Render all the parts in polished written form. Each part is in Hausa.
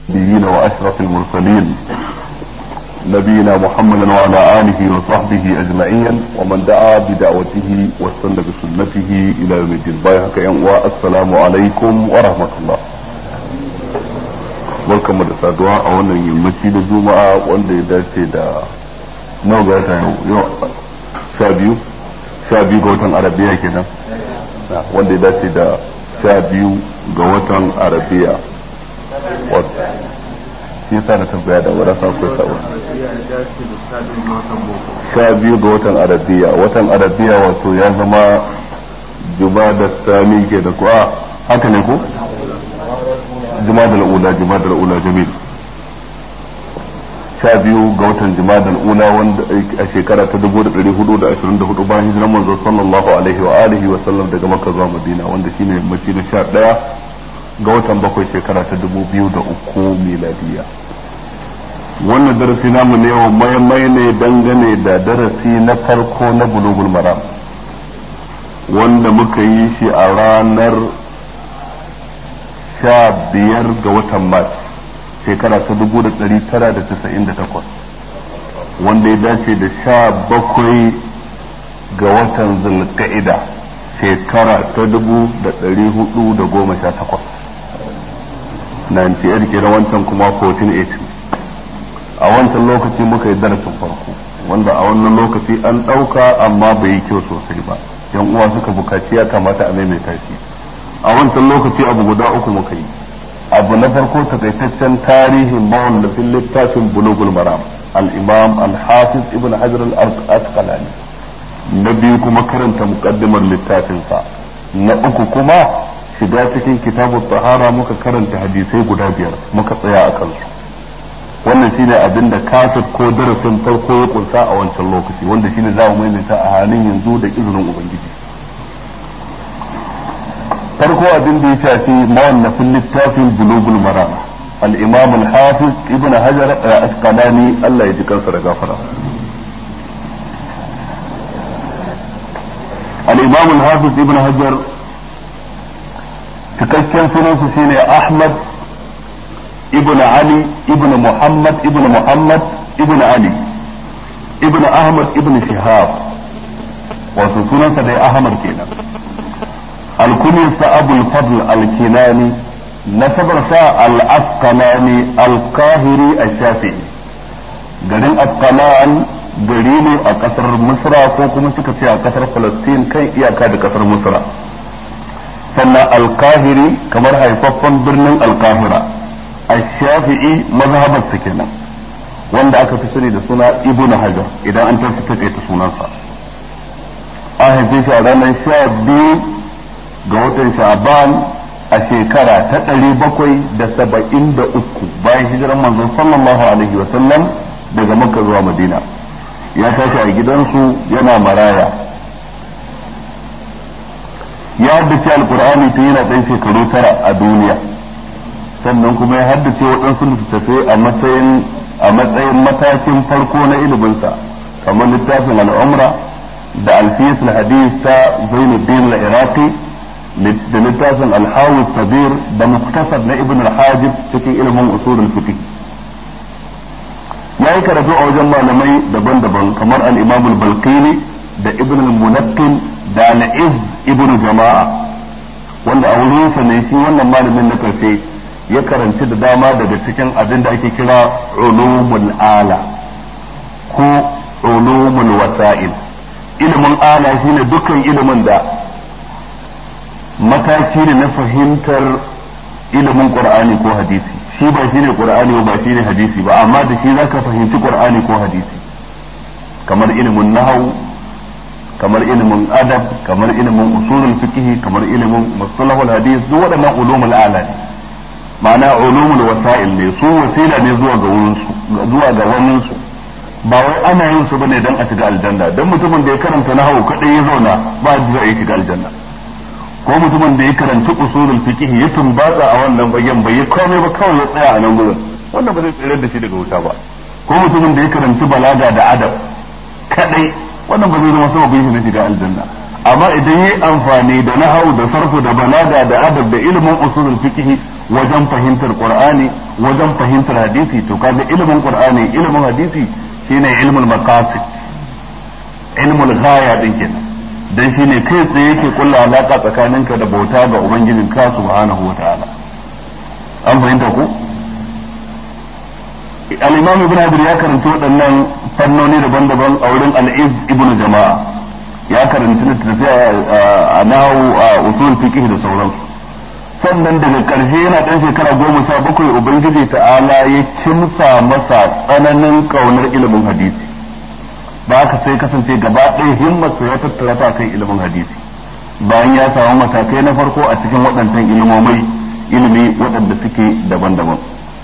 النبيين وأشرف المرسلين نبينا محمد وعلى آله وصحبه أجمعين ومن دعا بدعوته واستنى بسنته إلى يوم الدين. والسلام عليكم ورحمة الله. barkamu da saduwa a wannan yammaci da juma'a wanda ya dace da nawa ga wata yau 12 ga watan arabiya kenan wanda ya dace da 12 ga watan arabiya shi yasa na tambaya da wadda sa kai sawa 12 ga watan arabiya wato ya zama jumada sami ke da kuwa haka ne ko jumadal ula jamil 12 ga watan jumadal ula wanda a shekara ta 1424 bayan hijiran manzo sallallahu alaihi wa alihi wa sallam daga makka zuwa madina wanda shine yammaci na 11 ga watan bakwai shekara ta 2003 miladiya. wannan darasi namu ne yau mai ne dangane da darasi na farko na bulugul maram wanda muka yi shi a ranar 15 ga watan mars shekara ta 1998 wanda ya dace da 17 ga watan zulqa'ida shekara ta 1418 98 kenan wancan kuma 1480 a wancan lokaci muka yi darasin farko wanda a wannan lokaci an ɗauka amma bai yi kyau sosai ba yan uwa suka bukaci ya kamata a maimaita shi a wancan lokaci abu guda uku muka yi. abu na farko takaitaccen tarihin mawallafin littafin bulugul maram al-imam al-hafiz ibn hajar al-asqalani. na biyu kuma karanta muqaddimar littafinsa. na uku kuma shiga cikin kitabut tahara muka karanta hadisai guda 5 muka tsaya a kansu. wannan shine abin da kasat ko darasin farko ya kunsa a wancan lokaci wanda shine za mu maimaita a halin yanzu da izinin ubangiji. farko abin da ya shafi mawallafin littafin bulugul maram al-imam al-hafiz ibn hajar al-asqalani Allah ya ji kansa da gafara. al-imam al-hafiz ibn hajar cikakken sunansa shine ahmad ibn ali ibn muhammad ibn ali ibn ahmad ibn shihab wato sunansa dai ahmad kenan. الكنيسة أبو الفضل الكناني نسب رساء الأسقلاني القاهري الشافعي قرين أسقلان قريني أكثر مصر وكما سكتي أكثر فلسطين كي يكاد كثر مصر سنة القاهري كما رأي صفا برن القاهرة الشافعي مذهب السكنة وان دا أكثر سنة ابن حجر إذا أنت ستكيت سنة أهديش أرانا شابي ga watan sha'ban a shekara ta 773 bayan hijiran manzon sallallahu alaihi wa sallam daga makka zuwa madina. ya tashi a gidansu yana maraya. ya haddace alqur'ani tun yana dan shekaru 9 a duniya sannan kuma ya haddace waɗansu littattafai a matsayin matakin farko na iliminsa kamar littafin al'umra da alfiyatul hadith ta Zainuddin al-Iraqi da littafin alhawi sabir da muktasar na ibn al-hajib cikin ilimin usul al-fiqh. ya yi karatu a wajen malamai daban-daban kamar al-imam al-balqini da ibn al-munaqqin da al-izz ibn jama'a wanda a wurin sa ne shi wannan malamin na karshe ya karanci da dama daga cikin abin da ake kira ulumul ala ko ulumul wasa'il. ilimin ala shine dukkan ilimin da mataki ne na fahimtar ilimin qur'ani ko hadisi. shi ba shine qur'ani ba shine hadisi ba amma da shi zaka fahimci qur'ani ko hadisi kamar ilimin nahwu kamar ilimin adab kamar ilimin usulul fiqh kamar ilimin mustalahul hadith duk waɗannan ulumul ala ne ma'ana ulumul wasa'il ne su wasila ne zuwa ga wannan su ba wai ana yin su bane dan a shiga aljanna dan mutumin da ya karanta nahwu kadai ya zauna ba zai shiga aljanna ko mutumin da ya karanci usulul fiqh ya tumbatsa a wannan bayan bai komai ba kawai ya tsaya a nan gurin wannan ba zai tsere da shi daga wuta ba. ko mutumin da ya karanci balaga da adab kadai wannan ba zai zama sababin shi na shiga aljanna amma idan yayi amfani da nahwu da sarfu da balaga da adab da ilimin usulul fiqh wajen fahimtar qur'ani wajen fahimtar hadisi to kaga ilimin qur'ani ilimin hadisi shine ilmul maqasid ilmul ghaya din kenan dan shine kai tsaye yake kulla alaka tsakaninka da bauta ga ubangijinka subhanahu wataala an fahimta ko al-imam ibn hajar ya karanta waɗannan fannoni daban-daban a wurin al-iz ibn jama'a ya karanta littattafai a nahu a usul fiqh da sauransu sannan daga ƙarshe yana ɗan shekara 17 ubangiji ta'ala ya kimsa masa tsananin ƙaunar ilimin hadisi ba haka sai kasance gaba ɗaya himmarsa ya tattara ta kan ilimin hadisi bayan ya samu matakai na farko a cikin waɗancan ilimi waɗanda suke daban-daban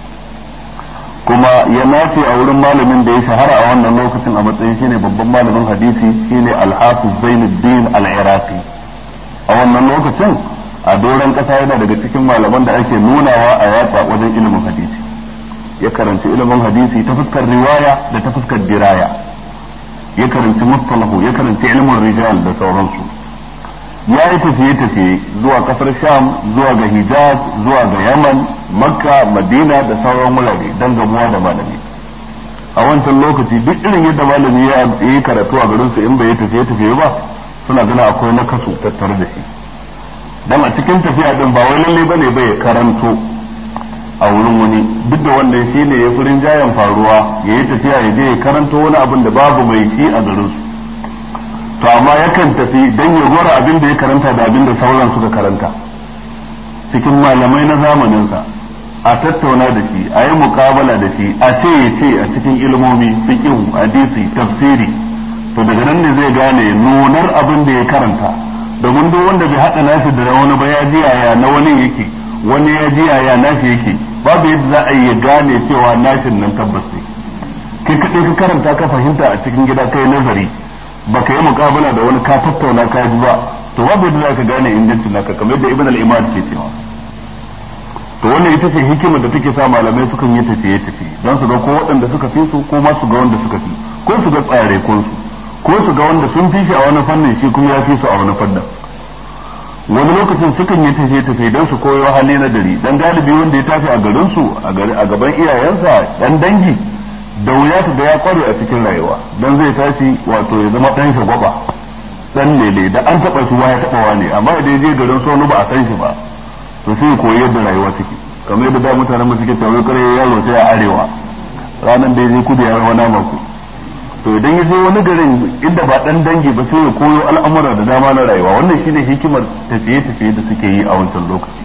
kuma ya nace a wurin malamin da ya shahara a wannan lokacin a matsayin shine babban malamin hadisi shine al-hafiz Zainuddin al-Iraqi a wannan lokacin a doron kasa yana daga cikin malaman da ake nunawa a yatsa wajen ilimin hadisi ya karanci ilimin hadisi ta fuskar riwaya da ta fuskar diraya ya karanci mustalahu ya karanci ilimin rijal da sauransu ya yi tafiye-tafiye zuwa kasar sham zuwa ga hijaz zuwa ga yaman makka madina da sauran wurare don gamuwa da malami a wancan lokaci duk irin yadda malami ya yi karatu a garinsu in bai yi tafiye-tafiye ba suna gana akwai na kasu tattare da shi dan a cikin tafiya din ba wai lalle bane bai karanto a wurin wani duk da wannan shine ya furin jayan faruwa yayi tafiya ya je ya karanto wani abin da babu mai shi a garin su to amma yakan tafi dan ya gora abin da ya karanta da abin da sauran suka karanta cikin malamai na zamanin sa a tattauna da shi a yi muƙabala da shi a ce ya ce a cikin ilmomi fiqh hadisi tafsiri to daga nan ne zai gane nunar abin da ya karanta domin duk wanda bai haɗa nashi da wani ba ya ji yaya na wani yake wani ya ji yaya nashi yake babu yadda za a yi gane cewa nashin nan tabbas ne kai kaɗai ka karanta ka fahimta a cikin gida kai nazari baka yi muƙabala da wani ka tattauna ka ji ba to babu yadda za ka gane ingancin naka kamar yadda ibn al-imad ke cewa to wannan ita ce hikimar da take sa malamai sukan yi tafiye-tafiye don su ga ko waɗanda suka fi su ko ma su ga wanda suka fi ko su ga tsare ko su ga wanda sun fi shi a wani fannin shi kuma ya fi su a wani fannin wani lokacin sukan yi tafiye-tafiye don su koyo hali na gari dan galibi wanda ya tafi a garin su a gaban iyayensa dan dangi da wuya ta da ya kware a cikin rayuwa dan zai tashi wato ya zama dan shagwaba dan lele da an taba shi ya taba wani amma idan je garin su wani ba a san shi ba to sai koyi yadda rayuwa take kamar yadda da mutanen mu suke tawo kare yaro sai a arewa ranan da ya je kudu ya rawa nama ku to idan ya je wani garin inda ba dan dangi ba sai ya koyo al'amura da dama na rayuwa wannan shine hikimar tafiye-tafiye da suke yi a wancan lokaci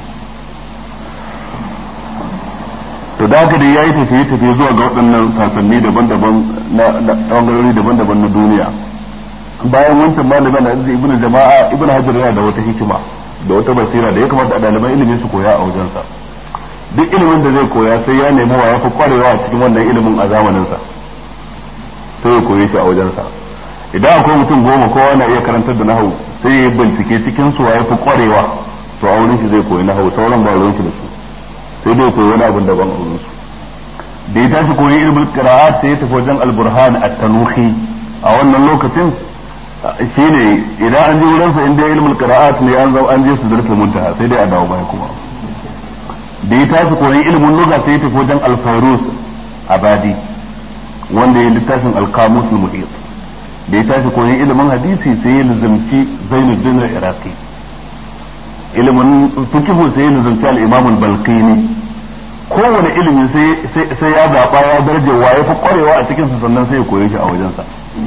to da haka dai yayi tafiye-tafiye zuwa ga waɗannan sasanni daban-daban na bangarori daban-daban na duniya bayan wancan malamin da ibnu jama'a ibnu hajar yana da wata hikima da wata basira da ya kamata a ɗaliban ilimi su koya a wajensa duk ilimin da zai koya sai ya nemi wa ya fi kwarewa a cikin wannan ilimin a zamaninsa sai ya koye shi a wajensa idan akwai mutum 10 kowa na iya karantar da nahawu sai ya bincike cikin su ya fi kwarewa to a wurin shi zai koyi nahawu sauran ba wurin shi da su sai dai koyi wani abin daban a wurin su da ya tashi koyi ilmul qira'at sai ya tafi wajen al-burhan at-tanuhi a wannan lokacin shine idan an je wurin sa inda ilmul qira'at ne an je su darsul muntaha sai dai a dawo baya kuma da ya tashi koyi ilmin lugha sai ya tafi wajen al-fayrus abadi wanda ya littafin al-qamus al-muhit da ya tashi koyi ilimin hadisi sai ya lazimci Zainuddin al-Iraqi ilimin fiqh sai ya lazimci al-Imam al-Balqini kowane ilimi sai ya zaba ya darje wa ya fi kwarewa a cikin sa sannan sai ya koyi shi a wajensa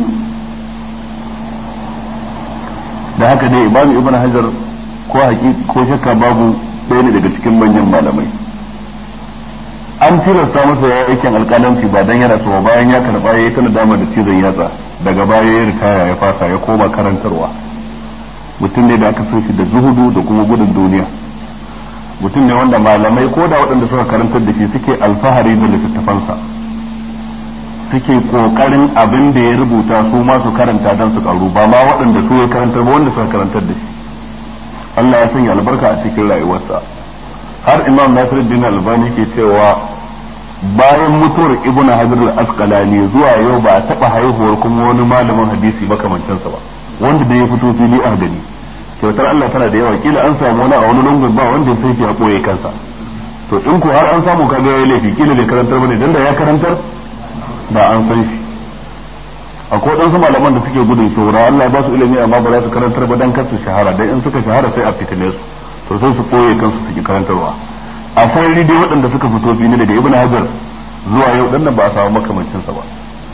da haka dai Imam Ibn Hajar ko shakka babu ɗaya ne daga cikin manyan malamai an tilasta masa ya aikin alƙalanci ba dan yana so bayan ya karɓa ya yi ta nadama da cizon yatsa daga baya ya ritaya ya fasa ya koma karantarwa mutum ne da aka so shi da zuhudu da kuma gudun duniya mutum ne wanda malamai ko da waɗanda suka karantar da shi suke alfahari da littattafansa suke kokarin abin da ya rubuta su ma su karanta don su karu ba ma waɗanda su ya karantar ba wanda suka karantar da shi Allah ya sanya albarka a cikin rayuwarsa har Imam Nasiruddin Albani ke cewa bayan mutuwar Ibn Hajar al-Asqalani zuwa yau ba a taɓa haihuwar kuma wani malamin hadisi makamancinsa ba wanda da ya fito fili a gani kyautar Allah tana da yawa kila an samu wani a wani lungun ba wanda sai ya koye kansa to in ko har an samu kaga yayi laifi kila bai karantar bane dan da ya karantar da an san shi akwai wadansu malaman da suke gudun shura Allah ya ba su ilimi amma ba za su karantar ba dan kasu shahara dan in suka shahara sai a fitine su to sai su koye kansu su ki karantarwa a sarari dai waɗanda suka fito fili daga Ibn Hajar zuwa yau dan nan ba a samu makamancin sa ba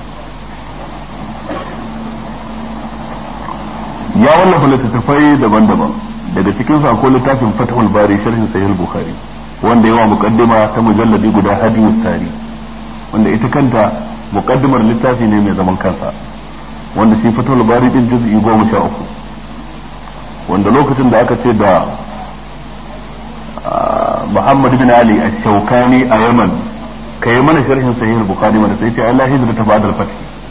ya wallafa littattafai daban-daban daga cikin su akwai littafin Fathul Bari sharhin Sahih Bukhari wanda yawa muqaddima ta mujalladi guda hadiyus tari wanda ita kanta muqaddimar littafi ne mai zaman kansa wanda shi Fathul Bari din juz'i 13 wanda lokacin da aka ce da Muhammad bin Ali al-Shawkani a Yaman kai mana sharhin Sahih Bukhari mana sai ce Allah hijra ta ba'da al-fath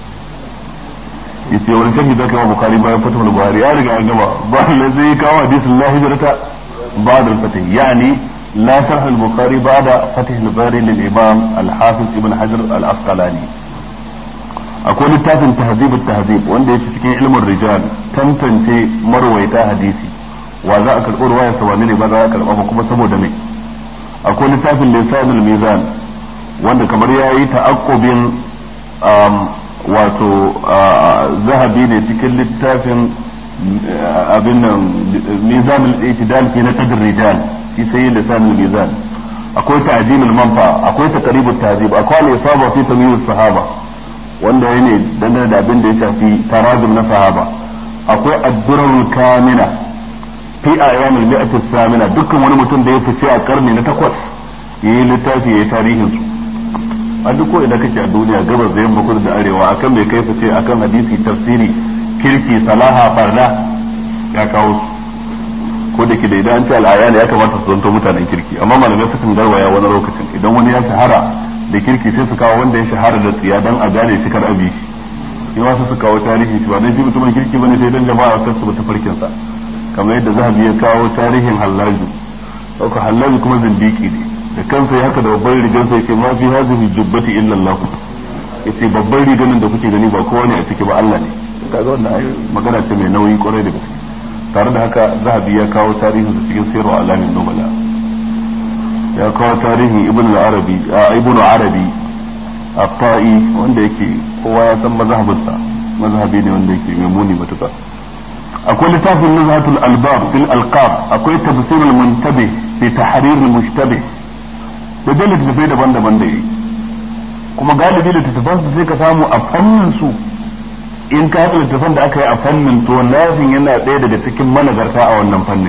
yace wani sharhi da kai Bukhari bayan Fathul Bari ya riga an gaba ba la zai kawo hadisin la hijrata ba'da al-fath yani لا شرح البخاري بعد فتح الباري للإمام الحافظ ابن حجر الأسقلاني أقول التاسم تهذيب التهذيب وانده يشتكي علم الرجال تنتنتي مرويتا حديثي وذاك الأرواية سوانيني بذاك الأبقى سبو دمي أقول التاسم لسان الميزان وانده كمريا يتأقب wato zahabi ne cikin littafin abin nan mizan al-i'tidal fi naqd ar-rijal في سيد لسان الميزان akwai ta'zim al-manfa akwai taqrib at-tahzib akwai al-isaba fi tamyiz as-sahaba wanda yana dangane da abin da ya shafi tarajum na sahaba akwai ad-durar al-kamina fi ayyam al-mi'at as-samina dukkan wani mutum da ya fice a karni na 8 yayi littafi yayi tarihin su a duk ko idan kake a duniya gabas da yamma kudu da arewa akan bai kai fice akan hadisi tafsiri kirki salaha barna ya kawo ko da ke da idan an ce al'aya ne ya kamata su zanto mutanen kirki amma malamai sukan garwaya wani lokacin idan wani ya shahara da kirki sai su kawo wanda ya shahara da tsiya dan a gane shi kar abi shi ma su kawo tarihi shi ba dan shi mutumin kirki bane sai dan jama'a kar su bi tafarkin sa kamar yadda zahabi ya kawo tarihin Hallaju sauka Hallaju kuma zindiki ne da kansa ya haka da babban rigar sa yake ma fi hazihi jubbati illa Allah yace babban rigar da kuke gani ba kowa ne a ciki ba Allah ne kaga wannan magana ce mai nauyi kwarai da gaske tare da haka zahabi ya kawo tarihin su cikin sayarwa alamin nubala ya kawo tarihin ibn arabi at-ta'i wanda yake kowa ya san mazhabinsa mazhabi ne wanda yake mai muni matuƙa akwai littafin nuzhatul albab fil alqab akwai tafsir al-muntabih fi tahrir al-mushtabih da dalilin da daban-daban da yi kuma galibi da tattafansu sai ka samu a fannin su in ka haɗa littafan da aka yi a fannin to nafin yana ɗaya daga cikin managarta a wannan fannin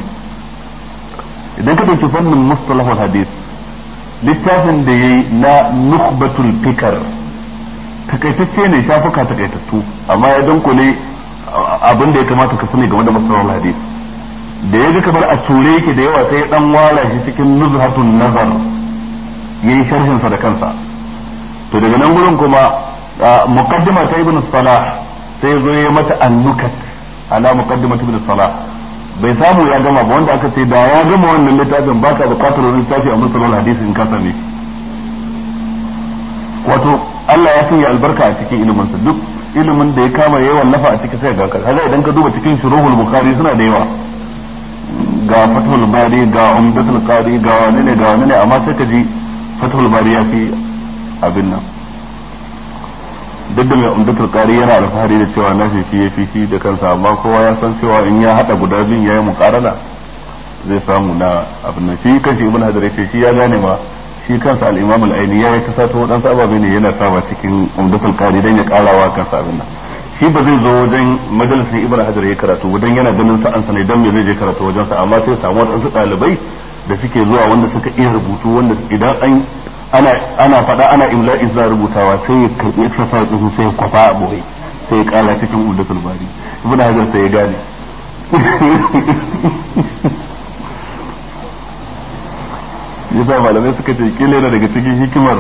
idan ka ɗauki fannin mustalahul hadith littafin da yayi na nukhbatul fikar takaitacce ne shafuka takaitattu amma ya dankule abin da ya kamata ka sani game da mustalahul hadith da ya ga kamar a ture yake da yawa sai ya dan wala shi cikin nuzhatun nazar yayi sharhin sa da kansa to daga nan gurin kuma muqaddima ta ibn salah sai zo ya mata annukat ala muqaddimat ibn salah bai samu ya gama ba wanda aka ce da ya gama wannan littafin baka bukatar wani littafi a musulun hadisi in ka same wato Allah ya sanya albarka a cikin ilimin sa duk ilimin da ya kama yayi wallafa a cikin sai ga kaga idan ka duba cikin shuruhul bukhari suna da yawa ga fathul bari ga umdatul qari ga wani ne amma sai ka ji fathul bari ya fi abin nan duk da mai umdatul qari yana alfahari da cewa na shi ya fi da kansa amma kowa ya san cewa in ya hada guda biyun yayi muqarana zai samu na abin nan shi kanshi ibn hajar yace shi ya gane ma shi kansa al-imam al-aini ya ta sato wadansu ababe ne yana sawa cikin umdatul qari dan ya karawa kansa abin nan shi ba zai zo wajen majalisin ibn hajar ya karatu wajen yana ganin sa an sanai dan me zai je karatu wajen sa amma sai samu wadansu dalibai da suke zuwa wanda suka iya rubutu wanda idan ana faɗa ana imla'i za rubutawa sai ya karɓi exercise din sai ya kwafa a boye sai ya kala cikin uldatul bari ibn hajar sai ya gane yasa malamai suka ce kila yana daga cikin hikimar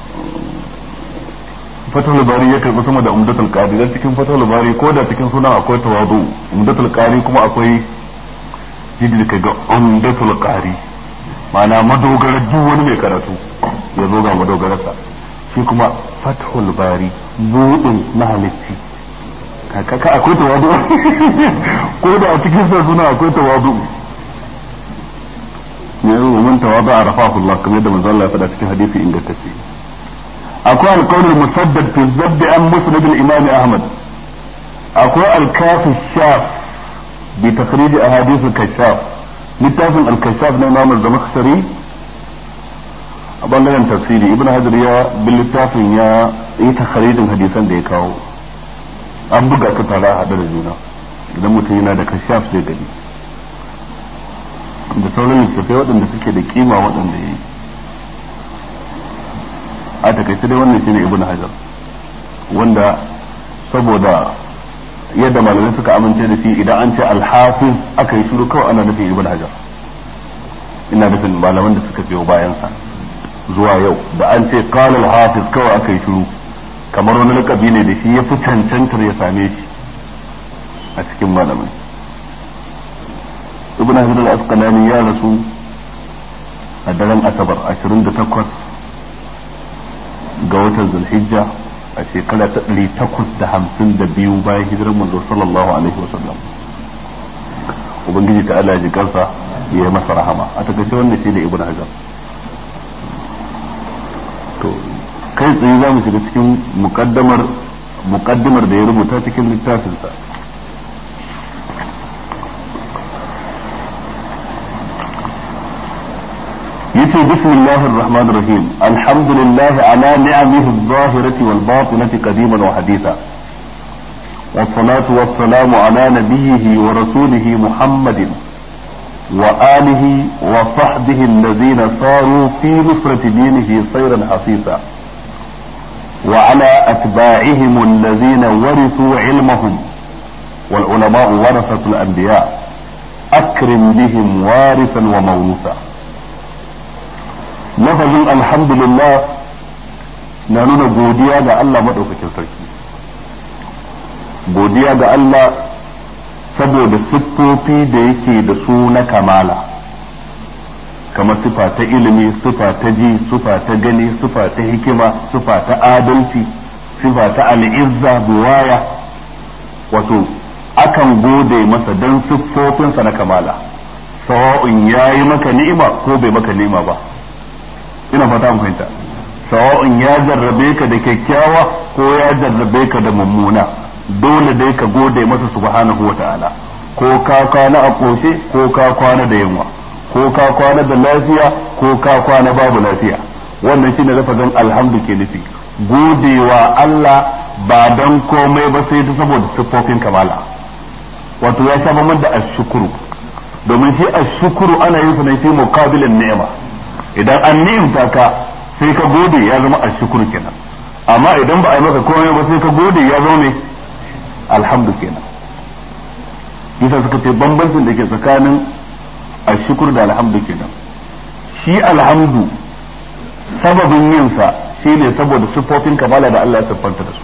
fatahul bari ya karɓi sama da umdatul qari dan cikin fatahul bari ko da cikin sunan akwai tawadu umdatul qari kuma akwai jiddi kaga umdatul qari ma'ana madogarar duk wani mai karatu ya zo ga madogararsa shi kuma fathul bari buɗin na halitti kaka akwai tawadu ko da a cikin sa suna akwai tawadu wa man tawada rafahu Allah kamar yadda manzo Allah ya faɗa cikin hadisi ingantacce akwai al-qawl al-musaddad fi zabb an musnad al-imam Ahmad akwai al-kafi shaf bi takhrij ahadith al-kashaf littafin al-kashaf na Imam az-Zamakhshari a bangaren tafsiri ibn Hajar ya bil littafin ya yi takhrijin hadisan da ya kawo an buga su tare a hada da juna idan mutum yana da kashaf zai gani da sauran littattafai waɗanda suke da kima waɗanda ya yi a takaice dai wannan shine ibn Hajar wanda saboda yadda malamai suka amince da shi idan an ce al-hafiz aka yi shiru kawai ana nufin ibn Hajar ina nufin malaman da suka biyo bayansa zuwa yau da an ce qala al-hafiz kawai aka yi shiru kamar wani lakabi ne da shi ya fi cancantar ya same shi a cikin malamai ibn Hajar al-Asqalani ya rasu a daren asabar 28 ga watan Zulhijja a shekara ta 852 bayan hijirar manzo sallallahu alaihi wasallam ubangiji ta Allah ji kansa ya yi masa rahama a takaice wannan shi ne ibn Hajar to kai tsaye za mu shiga cikin muqaddimar da ya rubuta cikin littafinsa يتي بسم الله الرحمن الرحيم الحمد لله على نعمه الظاهرة والباطنة قديما وحديثا والصلاة والسلام على نبيه ورسوله محمد وآله وصحبه الذين صاروا في نصرة دينه صيرا حصيصا وعلى أتباعهم الذين ورثوا علمهم والعلماء ورثة الأنبياء أكرم بهم وارثا وموروثا lafazin alhamdulillah na nuna godiya ga Allah maɗaukakin sarki godiya ga Allah saboda siffofi da yake da su na kamala kamar sifa ta ilimi sifa ta ji sifa ta gani sifa ta hikima sifa ta adalci sifa ta al'izza buwaya wato akan gode masa don siffofinsa na kamala sawa'un ya yi maka ni'ima ko bai maka ni'ima ba ina fata mu fahimta sawa'un ya jarrabe ka da kyakkyawa ko ya jarrabe ka da mummuna dole dai ka gode masa subhanahu wa ta'ala ko ka kwana a koshe ko ka kwana da yunwa ko ka kwana da lafiya ko ka kwana babu lafiya wannan shine lafazin alhamdu ke nufi godewa Allah ba dan komai ba sai ta saboda siffofin kamala wato ya sha bamban da ashkuru domin shi ashkuru ana yin sa ne fi muqabilin ni'ima idan an ni'imta ka sai ka gode ya zama ashkuru kenan amma idan ba a yi maka komai ba sai ka gode ya zama ne alhamdu kenan yasa suka ce bambancin da ke tsakanin ashkuru da alhamdu kenan shi alhamdu sababin yin sa shine saboda siffofin kamala da Allah ya siffanta da su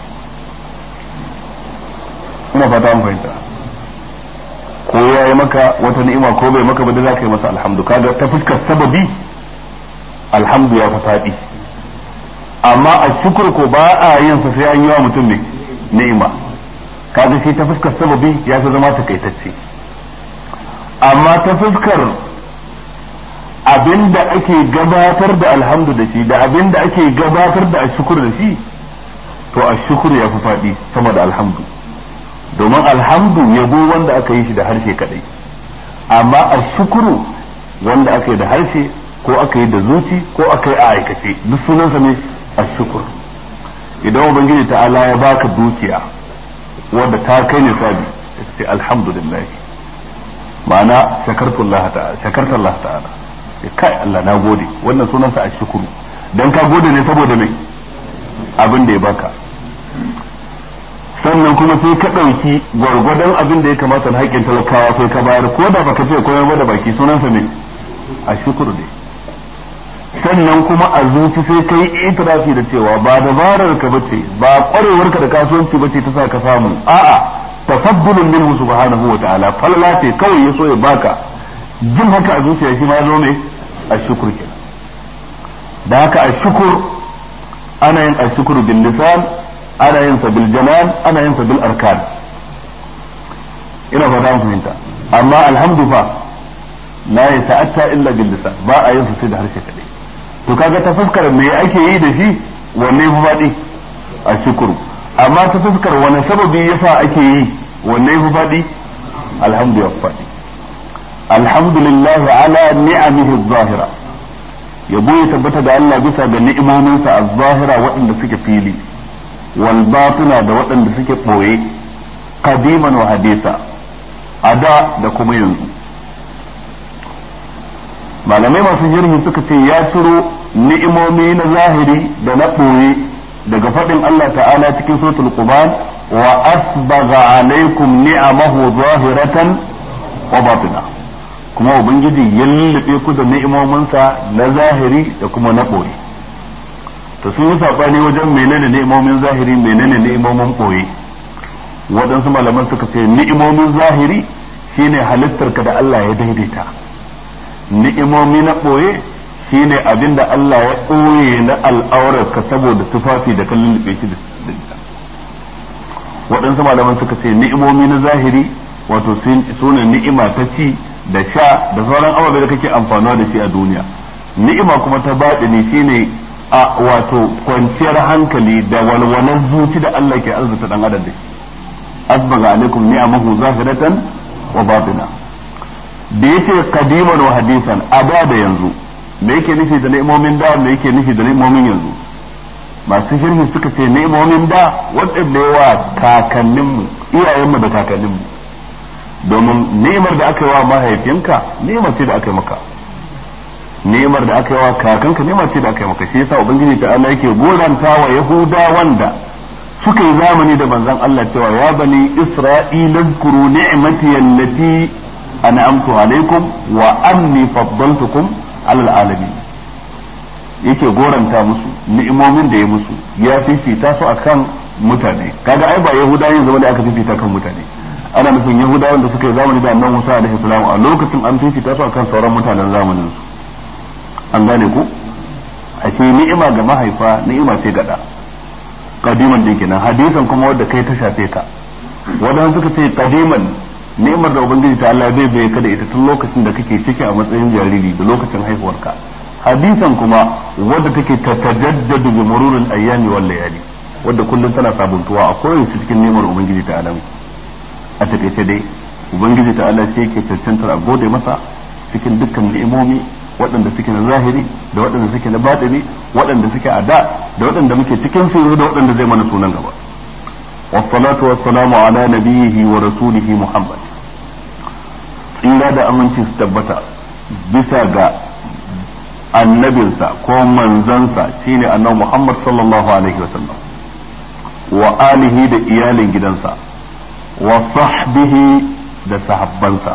ina fata an fahimta ko ya yi maka wata ni'ima ko bai maka ba da za ka yi masa alhamdu kaga ta fuskar sababi alhamdu ya fi faɗi amma a shukur ko ba a yin sa sai an yi wa mutum ne ni'ima kaga shi ta fuskar sababi ya fi zama takaitacce amma ta fuskar abinda ake gabatar da alhamdu da shi da abinda ake gabatar da ashukur da shi to ashukur ya fi faɗi sama da alhamdu domin alhamdu yabo wanda aka yi shi da harshe kadai amma ashukuru wanda aka yi da harshe ko aka yi da zuci ko aka yi a aikace duk sunansa ne ashukur idan ubangiji ta'ala ya baka dukiya wanda ta kai ne sabi sai alhamdulillah ma'ana shakartullah ta'ala kai Allah na gode wannan sunansa ashukuru dan ka gode ne saboda me abin da ya baka sannan kuma sai ka ɗauki gwargwadon abin da ya kamata na haƙƙin talakawa sai ka bayar ko da baka ce komai ba da baki sunansa ne ashukuru ne sannan kuma a zuci sai kai itirafi da cewa ba dabarar ka bace ba kwarewar ka da kasuwanci bace ta sa ka samu a'a tafaddulun minhu subhanahu wa ta'ala falala ce kawai ya so ya baka jin haka a zuciya shi ma zo ne ashkur kenan da haka ashkur ana yin ashkur bil lisan ana yin sa bil janan ana yin sa bil arkan ina fata mun fahimta amma alhamdu fa la yata'atta illa bil lisan ba a yin su sai da harshe kadai to kaga ta fuskar me ake yi da shi wanne fa faɗi a shukuru amma ta fuskar wani sababi yasa ake yi wanne fa faɗi alhamdulillah faɗi alhamdulillah ala ni'amihi adh-dhahira yabo ya tabbata da Allah bisa ga ni'imominsa az-zahira waɗanda suke fili wal batina da waɗanda suke ɓoye qadiman wa hadisa ada da kuma yanzu malamai masu jirgin suka ce ya ciro ni'imomi na zahiri da na ɓoye daga faɗin Allah ta'ala cikin suratul Quban wa asbagha alaikum ni'amahu zahiratan wa batina kuma ubangiji ya lullube ku da ni'imominsa na zahiri da kuma na ɓoye to sun yi saɓani wajen menene ni'imomin zahiri menene ni'imomin ɓoye waɗansu malaman suka ce ni'imomin zahiri shine halittarka da Allah ya daidaita ni'imomi na ɓoye shine abin da Allah ya ɓoye na al'aurarka saboda tufafi da kan lullube shi da ita waɗansu malaman suka ce ni'imomi na zahiri wato sune ni'ima ta ci da sha da sauran ababai da kake amfanuwa da shi a duniya ni'ima kuma ta baɗini shine a wato kwanciyar hankali da walwalar zuci da Allah ke arzuta dan adam da shi asbaga alaikum ni'amahu zahiratan wa batina da yake qadiman wa hadisan a da yanzu me yake nufi da ni'imomin da me yake nufi da ni'imomin yanzu masu shirhi suka ce ni'imomin da waɗanda yawa kakanninmu iyayenmu da kakanninmu domin ni'imar da aka yi wa mahaifinka ni'imar ce da aka yi maka ni'imar da aka yi wa kakanka ni'imar ce da aka yi maka shi yasa ubangiji ta Allah yake goranta wa yahudawan da suka yi zamani da manzon Allah cewa ya bani isra'ila zkuru ni'mati allati an'amtu alaikum wa anni faddaltukum alal alamin yake goranta musu ni'imomin da ya musu ya fifita su akan mutane kaga ai ba yahudawan zama da aka fifita kan mutane ana nufin yahudawan da suka yi zamani da annabi Musa alaihi salam a lokacin an fifita su akan sauran mutanen zamanin su an gane ku ashe ni'ima ga mahaifa ni'ima ce gada qadiman din kenan hadisan kuma wanda kai ta shafe ka wadanda suka ce qadiman ni'imar da ubangiji ta Allah bai bai kada ita tun lokacin da kake ciki a matsayin jariri da lokacin haihuwarka hadisan kuma wadda take tatajaddadu bi mururil ayyami wal layali wadda kullun tana sabuntuwa a koyaushe cikin ni'imar ubangiji ta Allah a takaice dai ubangiji ta Allah sai yake cancantar a gode masa cikin dukkan ni'imomi waɗanda suke na zahiri da waɗanda suke na batini waɗanda suke a da waɗanda muke cikin su da waɗanda zai mana sunan gaba wassalatu wassalamu ala nabiyhi wa rasulihi muhammad tsira da aminci su tabbata bisa ga annabinsa ko manzansa shine annabi muhammad sallallahu alaihi wasallam wa alihi da iyalin gidansa wa sahbihi da sahabbansa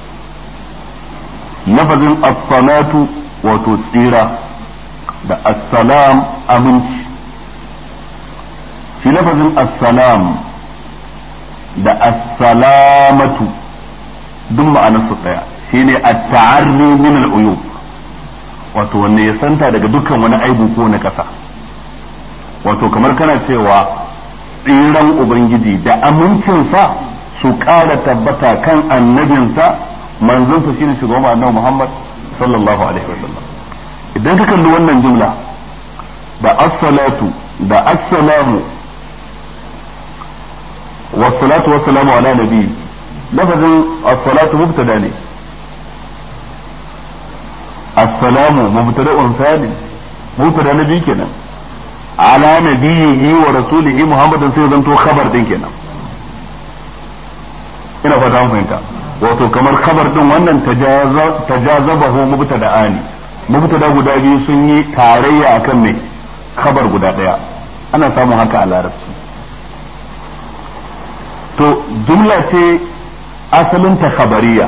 lafazin as-salatu wato tsira da as-salam aminci shi lafazin as-salam da as-salamatu duk ma'anar su daya shine at-ta'arri min al-uyub wato wanne ya santa daga dukkan wani aibu ko na kasa wato kamar kana cewa tsiran ubangiji da amincinsa su ƙara tabbata kan annabinsa manzonsa shine shugaban annabi Muhammad sallallahu alaihi wasallam idan ka kalli wannan jumla da as-salatu da as-salamu was-salatu was-salamu ala nabi lafazin as-salatu mubtada ne as-salamu mubtada'un thani mubtada nabi kenan ala nabiyhi wa rasulihi Muhammadin sai zanto khabar din kenan ina fata an fahimta wato kamar khabar din wannan tajazabahu mubtada'ani mubtada guda biyu sun yi tarayya akan me khabar guda daya ana samun haka a larabci to jumla ce asalin ta khabariya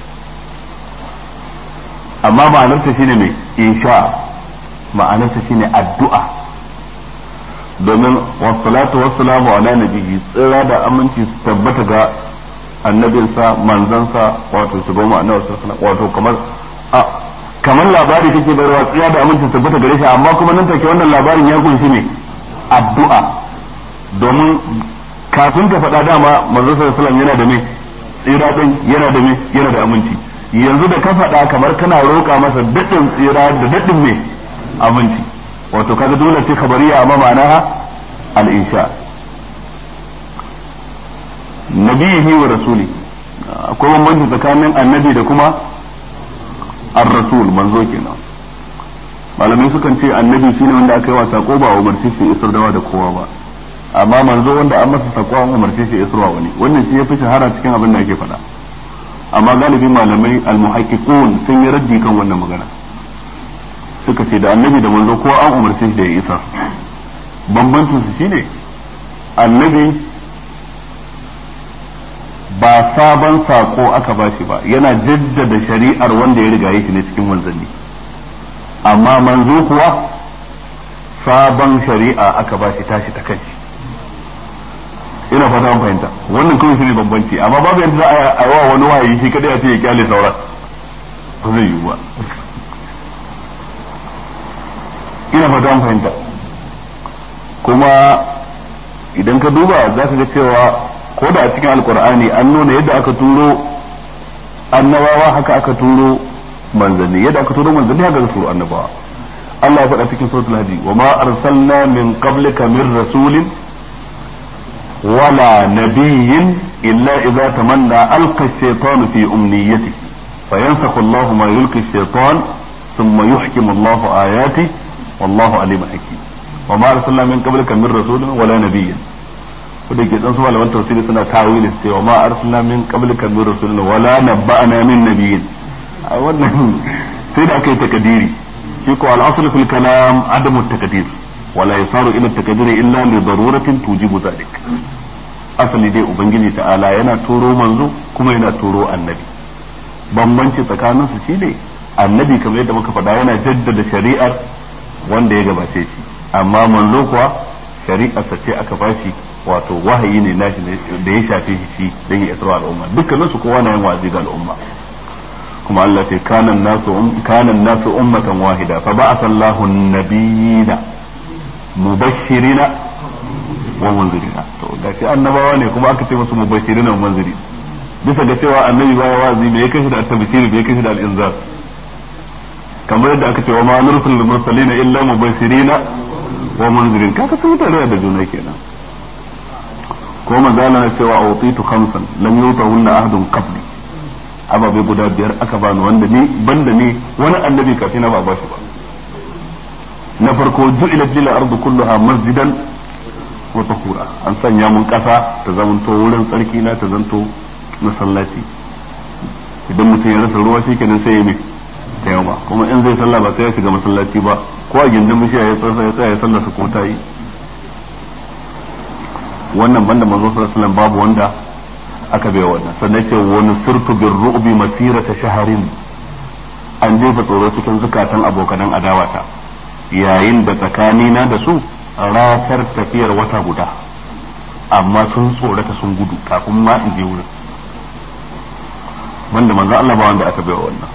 amma ma'anarta shine me insha ma'anarta shine addu'a domin wassalatu wassalamu ala nabiyyi tsira da aminci su tabbata ga annabinsa manzansa wato shugaban annabi sallallahu wato kamar labari kake bayarwa tsira da aminci su tabbata gare shi amma kuma nan take wannan labarin ya kunshi ne addu'a domin kafin ka faɗa dama manzon sallallahu alaihi wasallam yana da me tsira din yana da me yana da aminci yanzu da ka faɗa kamar kana roƙa masa daɗin tsira da daɗin mai aminci, wato kaga dole ce khabariya amma ma'ana al-insha. nabiyihi wa rasuli, akwai bambanci tsakanin annabi da kuma ar-rasul, manzo kenan. malamai sukan ce annabi shine wanda aka yi wa sako ba umarci shi isar dawa da kowa ba, amma manzo wanda an masa sako an umarci shi isarwa wani. wannan shi yafi shahara cikin abin da ake faɗa, amma galibin malamai al-muhaqqiqun sun yi raddi kan wannan magana, suka ce da annabi da manzo kowa an umarci shi da ya isar. bambancin su shine annabi ba sabon sako aka ba shi ba, yana jaddada shari'ar wanda ya riga yake ne cikin manzanni, amma manzo kuwa sabon shari'a aka ba shi tashi ta kanshi. ina fata an fahimta, wannan kawai shi ne bambanci, amma babu yadda za a yi wa wani wahayi shi kadai a ce ya kyale sauran, ba zai yiwu ba. ina fata an fahimta. kuma idan ka duba za ka ga cewa ko da a cikin alkur'ani an nuna yadda aka turo annabawa haka aka turo manzanni, yadda aka turo manzanni haka aka turo annabawa. Allah ya faɗa cikin suratul hadi, wa ma arsalna min qablika min rasulin wala nabiyyin illa idza tamanna alqa ash-shaytanu fi umniyatihi fayansakhu Allahu ma yulqi ash-shaytan thumma yuhkimu Allahu ayatihi wallahu alimun hakim. wa ma arsalna min qablika min rasulin wala nabiyyin, ko da ke dan su malaman tafsiri suna tawili su ce wa ma arsalna min qablika min rasulin wala nabba'na min nabiyyin. wannan sai da akai takdiri, shi ko al-asl fil kalam adamu at-takdir wala yasaru ila at-takdir illa li daruratin tujibu dhalik. asali dai ubangiji ta'ala yana turo manzo kuma yana turo annabi. bambanci tsakanin su shine annabi kamar yadda muka faɗa yana jaddada shari'ar wanda ya gabace shi, amma manzo kuwa shari'ar sa ce aka bashi, wato wahayi ne nashi da ya shafe shi dan ya isra al'umma. dukkanin su kowa na yin wa'azi ga al'umma, kuma Allah ce kana nasu ummatan wahida fa ba'atha Allahu an-nabiyina mubashshirina wa munzirina. to da shi annabawa ne kuma aka ce musu mubashshirina wa munzirina, bisa ga cewa annabi baya wa'azi me ya kashi da at-tabshir me ya kashi da al-inzar, kamar yadda aka ce wa ma nursilul mursalina illa mubashshirina wa munzirin. kaga sun tare da juna kenan. ko manzala na cewa awtitu khamsan lam yutahunna ahadun qabli, ababe guda biyar aka bani wanda ni banda ni wani annabi kafin na ba shi ba. na farko ju'ilat lil ardu kulluha masjidan wa tahura, an sanya mun kasa ta zamanto wurin tsarki na, ta zanto masallaci. idan mutum ya rasa ruwa shikenan sai ya mai tayammuma, kuma in zai sallah ba sai ya shiga masallaci ba, ko a gindin bishiya ya tsaya ya sallah su ko ta yi. wannan banda manzo sallallahu alaihi wasallam babu wanda aka bai wannan. sannan ce wani sirtu bir ru'bi masirata shaharin, an jefa tsoro cikin zukatan abokanan adawata yayin da tsakanina da su ratar tafiyar wata guda, amma sun tsorata sun gudu kafin ma in je wurin. wanda manzo Allah ba wanda aka bai wannan.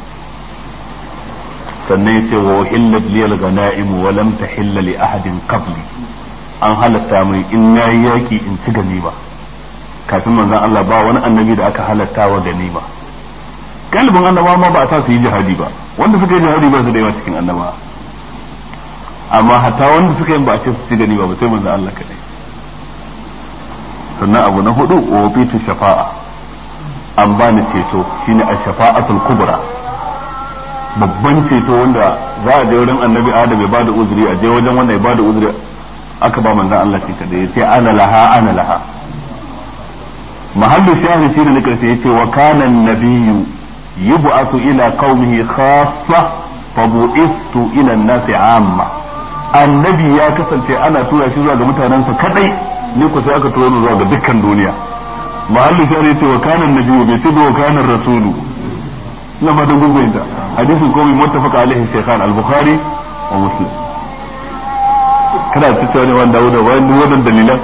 sannan yace wa uhillat liyal ghanaim wa lam tahilla li ahadin qabli, an halatta mai in nayi yaki in ci ganima. kafin manzon Allah ba wani annabi da aka halatta wa ganima. galibin annabawa ma ba a ta su yi jihadi ba, wanda suka yi jihadi ba su da yawa cikin annabawa, amma hatta wanda suka yi ba a ce su ci ganima ba sai manzon Allah kadai. sannan abu na hudu wa fitu shafa'a, an bani ceto shine ash-shafa'atul kubra, babban ceto wanda za a je wurin annabi Adam ya bada uzuri, a je wajen wanda ya bada uzuri, aka ba manzon Allah shi kadai sai ana laha. mahallu shahid shine na karshe yace wa kana an-nabiyyu yub'athu ila qaumihi khassa fa bu'ithu ila an-nasi 'amma. annabi ya kasance ana tura shi zuwa ga mutanensa kadai, ni ko sai aka tura ni zuwa ga dukkan duniya. mahallu shahid yace wa kana an-nabiyyu bai ce wa kana ar-rasulu. na ba da gurgurta hadisin ko mai muttafaqa alaihi shaykhan al-bukhari wa muslim. kada ta cewa ne wanda wannan dalilan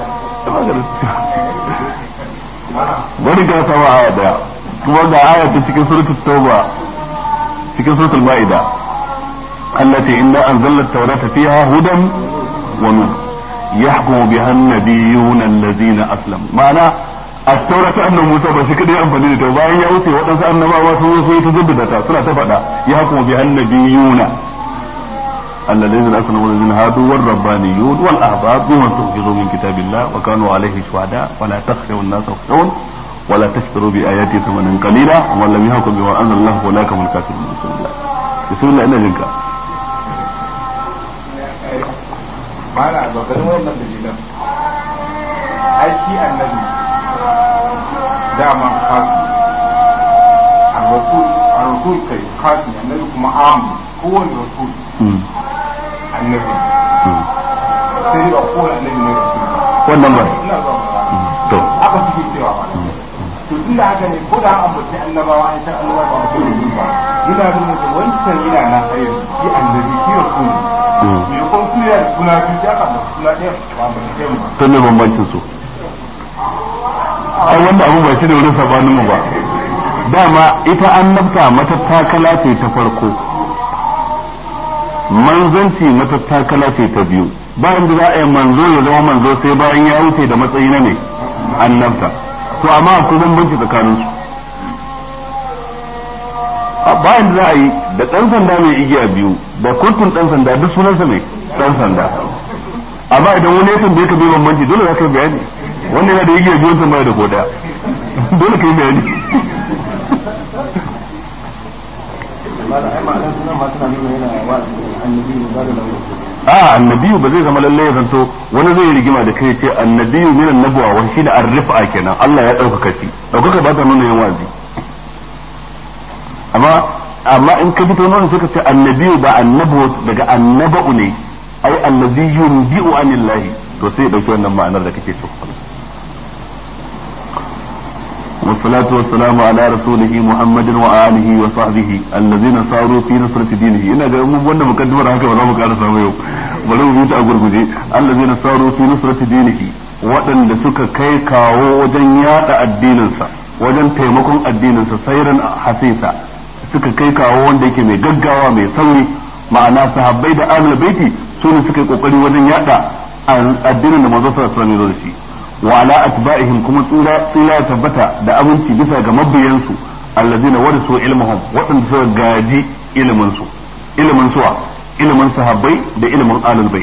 bari ga sama aya daya, kuma ga aya ta cikin suratul tauba, cikin suratul maida, allati inna anzalna at-taurata fiha hudan wa nur yahkumu biha an-nabiyyuna alladhina aslamu. ma'ana at-taura ta annabi Musa ba shi kadai amfani da ta bayan ya wuce waɗansu annabawa sun zo sai ta zuddada ta suna ta faɗa ya hukumu bi annabiyuna الذين أسلموا الذين هادوا والربانيون والأحباب بما استحفظوا من كتاب الله وكانوا عليه شهداء ولا تخشوا الناس واخشون ولا تشتروا بآياتي ثمنا قليلا ومن لم يحكم بما أنزل الله فأولئك هم الكافرون. بسم الله إن جنك. ما لا بقدر ولا بدينا. أي شيء النبي دام خاص الرسول كي خاص النبي كما عام هو الرسول. annabi sai ba ko annabi ne wannan ba to haka suke cewa ba to tunda haka ne ko da an bace annabawa an san annabawa ba su yi ba yana da mutum wancan yana na sai shi annabi shi rasul ne ko su ya suna shi ya ka suna ɗaya ba ba ce mu to ne bambancin su ai wanda abu ba shi da wurin sabanin mu ba dama ita annabta matattakala ce ta farko manzanci matattakala ce ta biyu bayan da za a yi manzo ya zama manzo sai bayan ya wuce da matsayi na ne annabta to amma akwai bambanci tsakanin su bayan da za a yi da ɗan sanda mai igiya biyu da kurtun ɗan sanda duk sunansa mai ɗan sanda amma idan wani ya tambaye ka bai bambanci dole za ka yi bayani wannan yana da igiya biyu sun bai da koda dole ka yi bayani annabiyu ba zai zama lalle ya zanto wani zai rigima da kai ce annabiyu minan nabuwa wa shi da arrifa kenan Allah ya ɗaukaka shi ɗaukaka ba ta nuna yin wazi amma in ka fito nan suka ce annabiyu ba annabu daga annaba'u ne ai annabiyun bi'u anillahi to sai ya dauki wannan ma'anar da kake so والصلاة والسلام على رسوله محمد وآله وصحبه الذين صاروا في نصرة دينه إن جاء من مقدمة هكذا ولا مكان ساميو ولو بيت أقول جزي الذين صاروا في نصرة دينه وأن لسك كي كاو وجن ياتا الدين سا وجن تيمكم الدين سا سيرا حسيسا suka kai kawo wanda yake mai gaggawa mai sauri ma'ana sahabbai da ahlul baiti su ne suka yi kokari wajen yada addinin da manzo sallallahu alaihi wasallam ya shi wa ala atba'ihim kuma tsira tabbata da aminci bisa ga mabiyansu allazina warisu ilmuhum waɗanda suka gaji ilimin su ilimin sahabbai da ilimin ahlul bait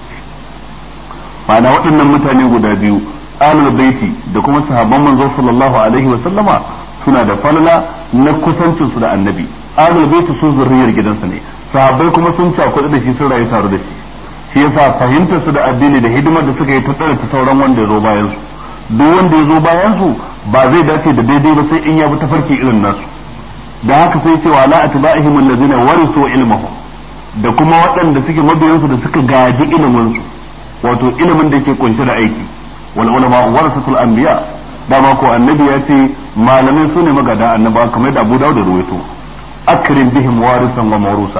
ma'ana waɗannan mutane guda biyu ahlul baiti da kuma sahabban manzo sallallahu alaihi wa sallama suna da falala na kusancin su da annabi ahlul bait su zurriyar gidansa ne sahabbai kuma sun cakuɗa da shi sun rayu tare da shi shi yasa fahimtar su da addini da hidimar da suka yi ta tsare ta sauran wanda ya zo bayan su duk wanda ya zo bayan su ba zai dace da daidai ba sai in ya bi tafarki irin nasu da haka sai cewa la atba'ihim allazina warisu ilmahum da kuma waɗanda suke mabiyan su da suka gaji ilimin su wato ilimin da ke kunshe da aiki wal ulama warasatul anbiya dama ko annabi ya ce malamai sune magada annaba kamar da Abu Dawud da ruwaito akrim bihim warisan wa mawrusa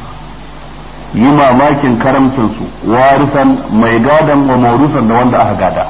yi mamakin karamcinsu warisan mai gadan wa maurusan da wanda aka gada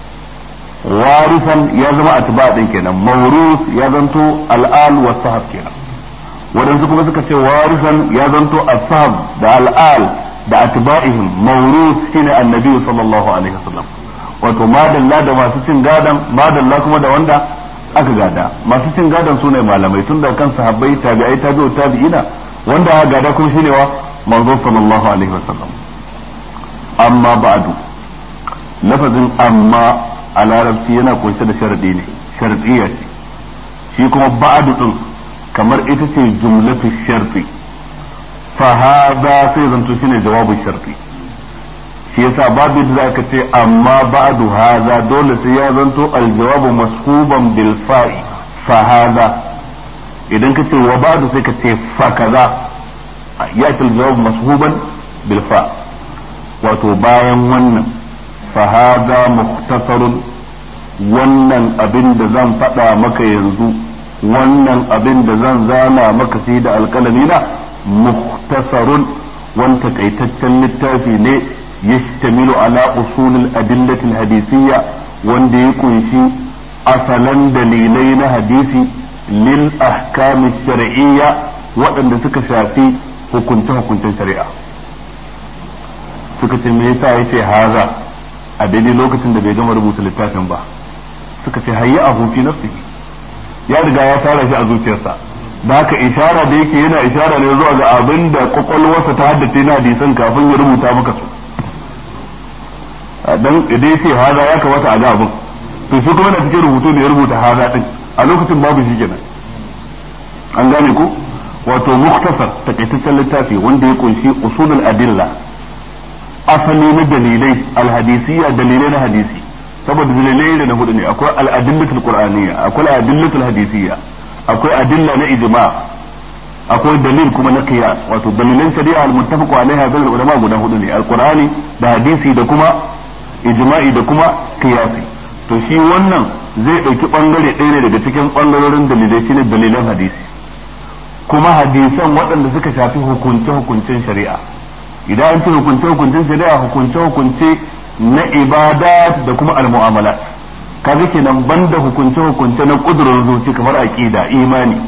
warisan ya zama atba din kenan maurus ya zanto al'al wa sahab kenan wadansu kuma suka ce warisan ya zanto as-sahab da al'al da atba'ihim maurus shine annabi sallallahu alaihi wasallam wato madalla da masu cin gadan madalla kuma da wanda aka gada masu cin gadan sune malamai tun da kan sahabbai tabi'ai tabi'ina wanda aka gada kuma shine wa manzo sallallahu alaihi wasallam amma ba'du lafazin amma a larabci yana kunshe da sharadi ne sharadiyya ce shi kuma ba'du din kamar ita ce jumlatu sharti fa hada sai zanto shine jawabu sharti shi yasa babu da zaka ce amma ba'du hada dole sai ya zanto aljawabu mashuban bil fa'i fa hada idan ka ce wa ba'du sai ka ce fa kaza يأتي الجواب مصحوبا بالفاء وتباين ونن فهذا مختصر wannan abin da zan faɗa maka yanzu wannan abin da zan zana maka sai da alƙalami na mukhtasarun wani takaitaccen littafi ne yashtamilu ala usulul adillatil hadisiyya wanda ya kunshi asalan dalilai na hadisi lil ahkam shar'iyya waɗanda suka shafi hukunce-hukuncen shari'a suka ce me yasa yace haza a daidai lokacin da bai gama rubuta littafin ba suka ce hayya ahu fi nafsihi ya riga ya tara shi a zuciyarsa da haka ishara da yake yana ishara ne zuwa ga abin da kwakwalwarsa ta haddace na hadisan kafin ya rubuta maka su dan idan yace haza ya kamata a ga abin to shi kuma na cikin rubutu ne ya rubuta haza din a lokacin babu shi kenan an gane ku wato muktasar takaitaccen littafi wanda ya kunshi usulul adilla asali na dalilai alhadisiyya dalilai na hadisi saboda dalilai da na hudu ne akwai al-adillatul qur'aniyya akwai al-adillatul hadisiyya akwai adilla na ijma akwai dalil kuma na qiyas wato dalilan shari'a al-muttafaq alaiha bain ulama guda hudu ne al-qur'ani da hadisi da kuma ijma'i da kuma qiyasi to shi wannan zai dauki bangare ɗaya ne daga cikin bangarorin dalilai shine dalilan hadisi kuma hadisan waɗanda suka shafi hukunce-hukuncen shari'a idan an ce hukunce-hukuncen shari'a hukunce-hukunce na ibada da kuma al-mu'amalat kaga kenan banda hukunce-hukunce na kudurin zuci kamar aqida imani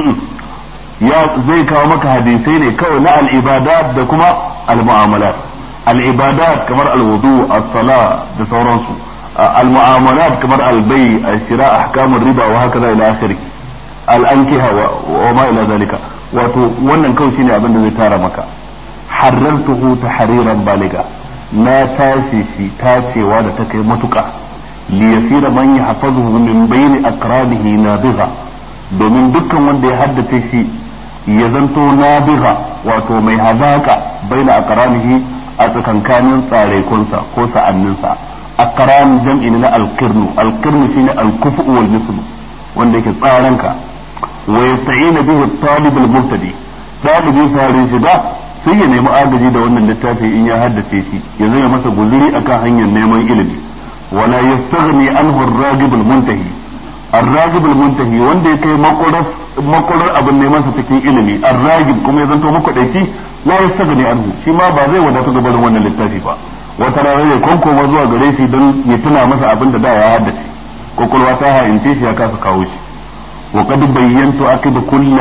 ya zai kawo maka hadisai ne kawai na al-ibadat da kuma al-mu'amalat al-ibadat kamar al-wudu as-sala da sauransu al-mu'amalat kamar al-bay al-shira ahkamur riba wa hakaza ila akhirih al-ankiha wa ma ila zalika wato wannan kawai shine abin da zai tara maka harrartuhu tahriran baliga na tashi shi tacewa da ta kai matuka li yasira man yahfazuhu min bayni aqrabihi nabiga domin dukkan wanda ya haddace shi ya zanto nabiga wato mai hazaka baina aqranihi a tsakankanin tsarekunsa ko sa'anninsa aqran jam'i na al-qirnu shine al-kufu wal mislu wanda yake tsaranka wa yasta'ina bihi at-talib al-mubtadi talibin farin shiga sai ya nemi agaji da wannan littafi in ya haddace shi ya zama masa guzuri akan hanyar neman ilimi wala yastaghni anhu ar-ragib al-muntahi ar-ragib al-muntahi wanda ya kai makurar abin neman sa cikin ilimi ar-ragib kuma ya zanto makwadaici la yastaghni anhu shi ma ba zai wadatu ga barin wannan littafi ba wata rana ya konkoma zuwa gare shi don ya tuna masa abin da ya haddace kokolwa ta ha'ince shi ya kasa kawo shi وقد بينت عقب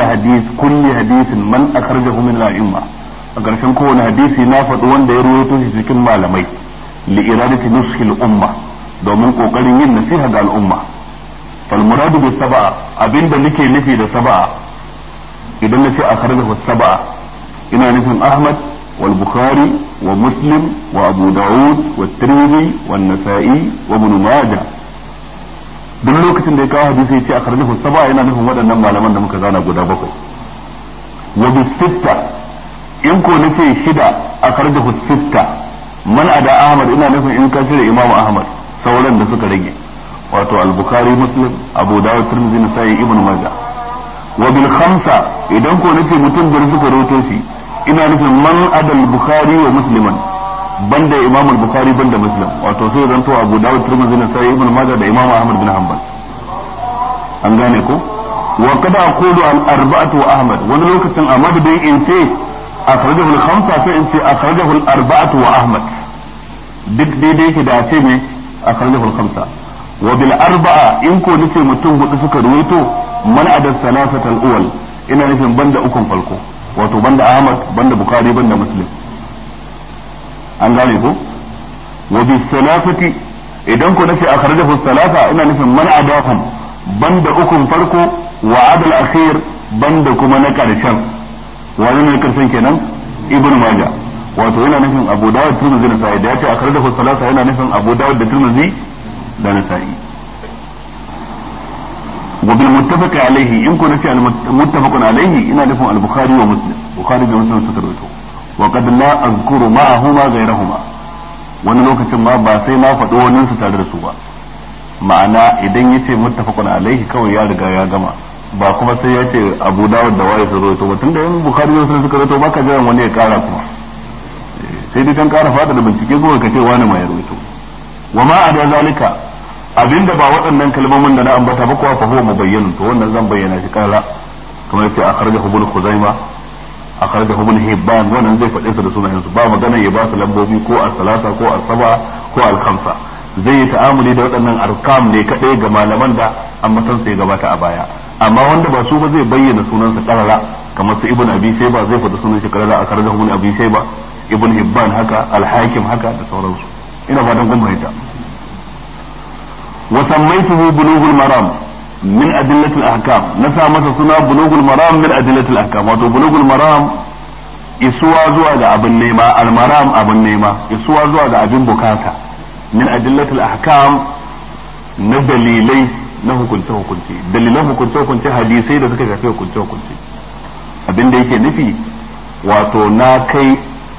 كل حديث من أخرجه من الأئمة a ƙarshen kowane hadisi na faɗi wanda ya ruwaito shi cikin malamai li iradati nushil umma domin kokarin yin nasiha ga al'umma fal muradu bi sab'a abinda nake nufi da sab'a idan nace akhrajahu sab'a ina nufin Ahmad wal Bukhari wa Muslim wa Abu Dawud wa Tirmidhi wa Nasa'i wa Ibn Majah duk lokacin da ya kawo hadisi ya ce akhrajahu sab'a ina nufin waɗannan malaman da muka zana guda bakwai wa bi sitta in ko nace shida akhrajahu sitta man ada Ahmad ina nufin in ka cire Imam Ahmad sauran da suka rage wato al-Bukhari Muslim Abu Dawud Tirmidhi Nasa'i Ibn Majah wa bil khamsa idan ko nace mutum da suka rawaito shi ina nufin man ada al-Bukhari wa Musliman banda Imam al-Bukhari banda Muslim wato sai zanto Abu Dawud Tirmidhi Nasa'i Ibn Majah da Imam Ahmad bin Hanbal an gane ko wa kada aqulu al-arba'atu wa Ahmad wani lokacin Ahmad dai in ce akhrajahu al-khamsa sai in ce akhrajahu al-arba'atu wa Ahmad duk daidai yake da ce ne akhrajahu al-khamsa wa bil arba'a in ko nace mutum hudu suka ruwaito man adad salasata al-awwal ina nufin banda ukun farko wato banda Ahmad banda Bukhari banda Muslim an gane ko wa bis salafati idan ko nace akhrajahu salasa ina nufin man adahum banda ukun farko wa adal akhir banda kuma na karshen wani ne karshen kenan Ibn Majah wato yana nufin Abu Dawud Tirmidhi Nasa'i da yace akhrajahu salasa yana nufin Abu Dawud da Tirmidhi da Nasa'i wa bil muttafaq alayhi in kun nace al muttafaqun alayhi ina nufin al Bukhari wa Muslim Bukhari da Muslim suka rawaito wa qad la azkuru ma'ahuma ghayrahuma wani lokacin ma ba sai na faɗo wannan su tare da su ba ma'ana idan yace muttafaqun alayhi kawai ya riga ya gama ba kuma sai ya ce Abu Dawud da waye su rawaito ba tunda in Bukhari da Muslim suka rawaito baka jiran wani ya kara kuma sai dai kan kara fada da bincike ko ka ce wani mai rawaito wa ma ada zalika abinda ba waɗannan kalmomin da na ambata ba kuwa fa huwa mubayyanun to wannan zan bayyana shi kara kamar yace akhrajahu ibn Khuzaimah akhrajahu ibn Hibban wannan zai faɗe su da sunayen su ba magana ya ba su lambobi ko as-salasa ko as-saba ko al-khamsa zai yi ta'amuli da waɗannan arkam ne kadai ga malaman da ambatan sai gabata a baya amma wanda ba su ba zai bayyana sunansa karara kamar su ibn Abi Shayba zai faɗi sunan shi karara akhrajahu ibn Abi Shayba ibn Hibban haka al-Hakim haka da sauransu ina fatan kun fahimta wa sammaytuhu bulughul maram min adillatil ahkam na sa masa suna bulughul maram min adillatil ahkam wato bulughul maram isuwa zuwa ga abin nema almaram abin nema isuwa zuwa ga abin bukata min adillatil ahkam na dalilai na hukunce hukunce dalilan hukunce hukunce hadisai da suka shafi hukunce hukunce abin da yake nufi wato na kai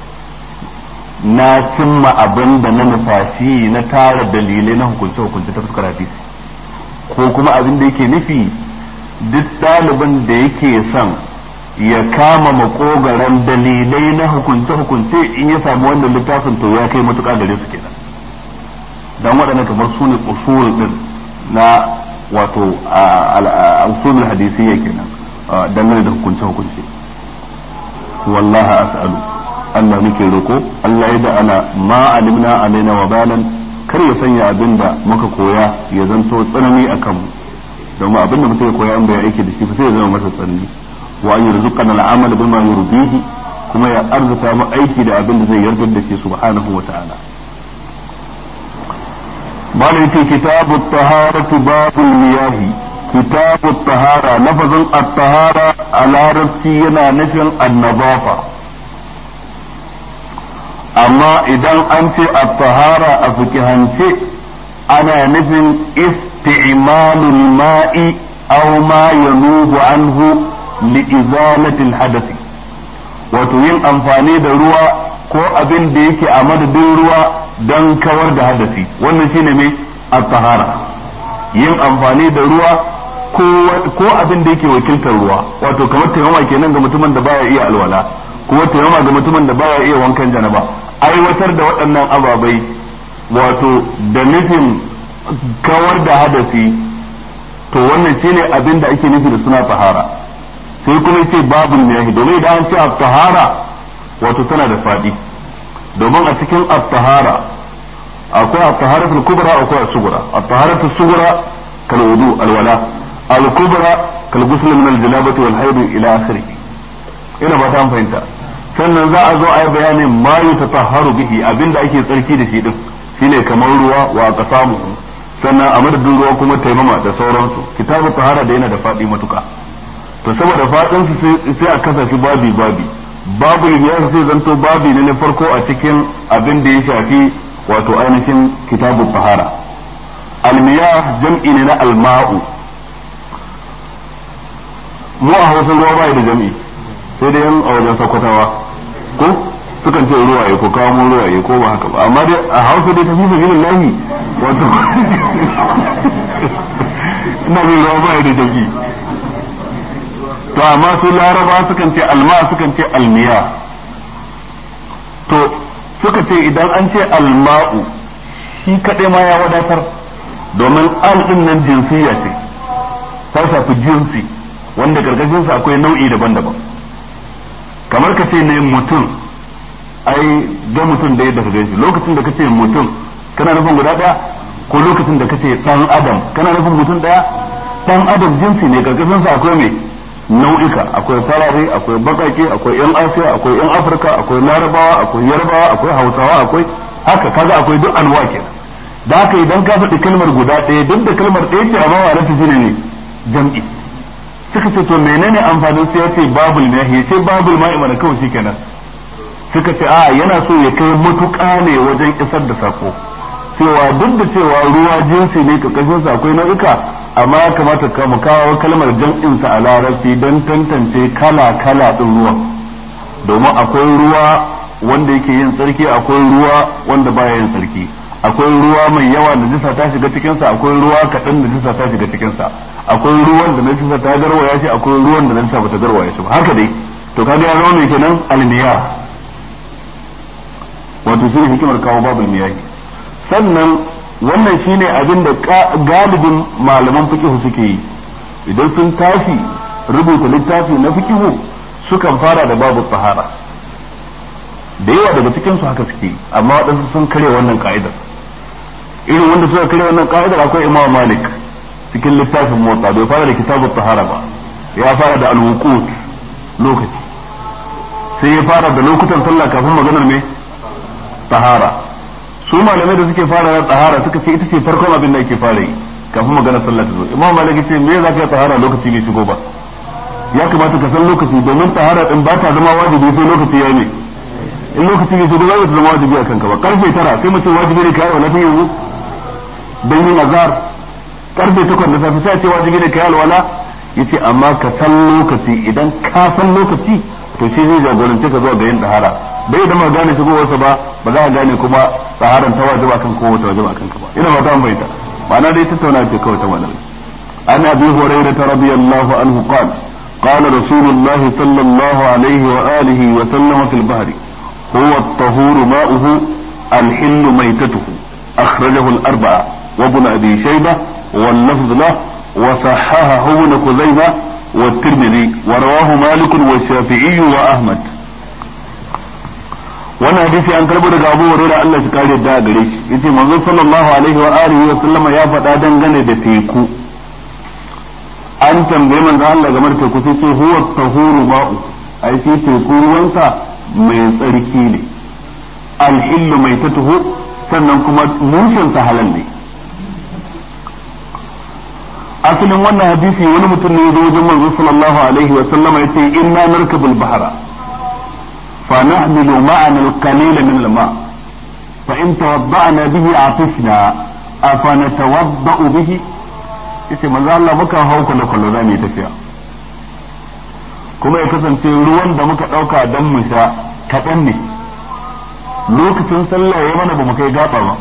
na cimma abin da na nufashi na tara dalilai na hukunce hukunce ta fuskar hadisi ko kuma abin da yake nufi duk ɗaliban da yake son ya kama makogaran dalilai na hukunce-hukunce in ya samu wannan littafin to ya kai matuƙa gare su kenan dan waɗannan kamar su ne usul din na wato usulul hadisiyya kenan dangane da hukunce-hukunce wallahi as'alu Allah muke roko Allah ya da ana ma alimna alaina wa balan kar ya sanya abinda muka koya ya zanto tsanani akan mu domin abinda mutum ya koya an bai aiki da shi sai ya zama masa tsanani wa an yarzuqana al'amal bima yurdihi kuma ya arzuta mu aiki da abin da zai yarda da shi subhanahu wa ta'ala malai ce kitabu taharatu babul miyahi kitabu tahara lafazin at-tahara a larabci yana nufin annabafa amma idan an ce at-tahara a fikihance ana nufin isti'malul ma'i aw ma yanubu anhu li'izalatil hadasi wato yin amfani da ruwa ko abin da yake a madadin ruwa don kawar da hadasi wannan shine mai at-tahara yin amfani da ruwa ko abin da yake wakiltar ruwa wato kamar taimama kenan ga mutumin da baya iya alwala kuma taimama ga mutumin da baya iya wankan janaba aiwatar da waɗannan ababai wato da nufin kawar da hadasi to wannan shine abin da ake nufi da suna tahara sai kuma ce babul miyahi domin idan an ce at-tahara wato tana da fadi domin a cikin at-tahara akwai at-taharatul kubra akwai as-sughra at-taharatul sughra kal wudu al-wala al-kubra kal ghusl min al-janabati wal hayd ila akhirih ina ba ta fahimta sannan za a zo a yi bayanin ma yutatahharu bihi abinda ake tsarki da shi din shine kamar ruwa wa qasamu sannan a madadin ruwa kuma taimama da sauransu kitabut tahara da yana da fadi matuka to saboda fadin su sai a kasa shi babi babu ya sai zanto babi ne na farko a cikin abin da ya shafi wato ainihin kitabu tahara almiyah jam'i ne na alma'u mu a Hausa ruwa bai da jam'i sai dai yan a wajen sakwatawa ko sukan ce ruwaye ko kawo mu ruwaye ko ba haka ba amma dai a Hausa dai ta fi sabilillahi wato ina ne ruwa bai da jam'i to amma su laraba sukan ce alma sukan ce almiya to suka ce idan an ce alma'u shi kadai ma ya wadatar domin al din nan jinsiya ce ta shafi jinsi wanda gargajin sa akwai nau'i daban-daban kamar ka ce ne mutum ai da mutum da yadda ka ganshi lokacin da ka ce mutum kana nufin guda daya ko lokacin da ka ce dan adam kana nufin mutum daya dan adam jinsi ne gargajin sa akwai me nau'ika akwai farare akwai bakake akwai yan asiya akwai yan afirka akwai larabawa akwai yarbawa akwai hausawa akwai haka kaga akwai duk anwa kenan da haka idan ka faɗi kalmar guda ɗaya duk da kalmar ɗaya ce amma wa rata shine ne jam'i suka ce to menene amfanin sai yace babul ma'i yace babul ma'i mana kawai shikenan suka ce a yana so ya kai matuƙa ne wajen isar da sako cewa duk da cewa ruwa jinsi ne kakashin sa akwai nau'ika amma ya kamata ka mu kawo kalmar jam'in sa a larabci don tantance kala din ruwan domin akwai ruwa wanda yake yin tsarki akwai ruwa wanda baya yin tsarki akwai ruwa mai yawa da jisa ta shiga cikin sa akwai ruwa kaɗan da jisa ta shiga cikin sa akwai ruwan da jisa ta garwaya shi akwai ruwan da jisa bata garwaya shi ba haka dai to kaga ya zama mai kenan almiya wato shi ne hikimar kawo babul miyahi sannan wannan shine abin da galibin malaman fiqh suke yi idan sun tashi rubuta littafi na fiqh sukan fara da babu tahara da yawa daga cikin su haka suke amma wadansu sun kare wannan ka'idar irin wanda suka kare wannan ka'idar akwai Imam Malik cikin littafin Muwatta bai fara da kitabut tahara ba ya fara da al-wuqut lokaci sai ya fara da lokutan sallah kafin maganar me tahara su malamai da suke fara yin tsahara suka ce ita ce farkon abin da ake fara yi kafin magana sallah ta zo imam malik ce me za ka yi tsahara lokaci bai shigo ba ya kamata ka san lokaci domin tsahara din ba ta zama wajibi sai lokaci ya ne in lokaci bai shigo ba ta zama wajibi a kanka ba karfe 9 sai mace wajibi ne ka yi wala yanzu dan yin azhar karfe 8 da safe sai ce wajibi ne ka yi alwala yace amma ka san lokaci idan ka san lokaci to shi zai jagorance ka zuwa ga yin tsahara bai da ma gane shigowarsa ba ba za a gane kuma tsaharan ta wajiba kan ko wata wajiba kan ka ba ina ba ta bayyana ma'ana dai tattauna ce kawai ta malamai an abi hurairah radiyallahu anhu qala قال رسول الله صلى الله عليه وآله وسلم في البحر هو الطهور ماؤه الحل ميتته أخرجه الأربعة وابن أبي شيبة واللفظ له وصححه ابن خزيمة والترمذي ورواه مالك والشافعي وأحمد wannan hadisi an karbo daga Abu Hurairah Allah shi kare da gare shi yace manzo sallallahu alaihi wa alihi wa sallama ya faɗa dangane da teku an tambaye manzo Allah game da teku sai ce huwa tahuru ma'u ai shi teku ruwansa mai tsarki ne alhillu mai tatuhu sannan kuma mushin sa halal ne asalin wannan hadisi wani mutum ne ya zo wajen manzo sallallahu alaihi wa sallama yace inna narkabul bahra فنحمل معنا القليل من الماء فإن توضأنا به عطشنا أفنتوضأ به yace manzo Allah muka hau kwallo za mu yi tafiya kuma ya kasance ruwan da muka ɗauka don mu sha kaɗan ne lokacin sallah ya mana ba mu kai gaba ba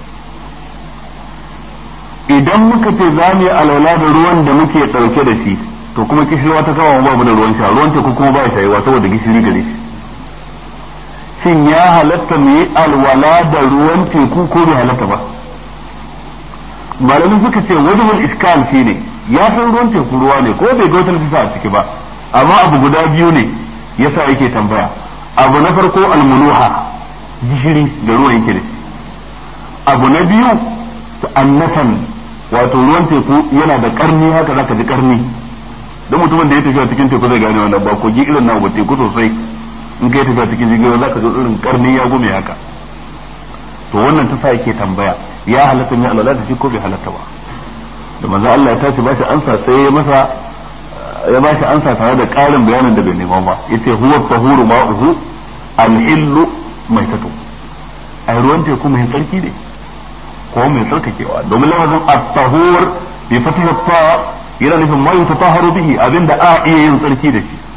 idan muka ce za mu yi alwala da ruwan da muke ɗauke da shi to kuma kishirwa ta kawo babu da ruwan sha ruwan teku kuma ba ya shayewa saboda gishiri gare shi shin ya halatta mu yi alwala da ruwan teku ko bai halatta ba malamin suka ce wajibul iskal shi ne ya san ruwan teku ruwa ne ko bai ga wata nafisa a ciki ba amma abu guda biyu ne yasa yake tambaya abu na farko almuluha gishiri da ruwan yake da shi abu na biyu annatan wato ruwan teku yana da karni haka zaka ji karni don mutumin da ya tafi a cikin teku zai gane wannan ba kogi irin na ba teku sosai in ka yi tafiya cikin jirgin za ka zo irin karni ya gume haka to wannan ta sa yake tambaya ya halatta mai alwala da shi ko bai halatta ba da manzo Allah ya tashi bashi ansa sai ya bashi ansa tare da ƙarin bayanin da bai nema ba yace huwa tahuru ma'uhu al-hillu maitatu ai ruwan teku mai tsarki ne ko mai tsarkakewa domin lafazin at-tahur bi fatih at-ta yana nufin ma yutahharu bihi abinda a iya yin tsarki da shi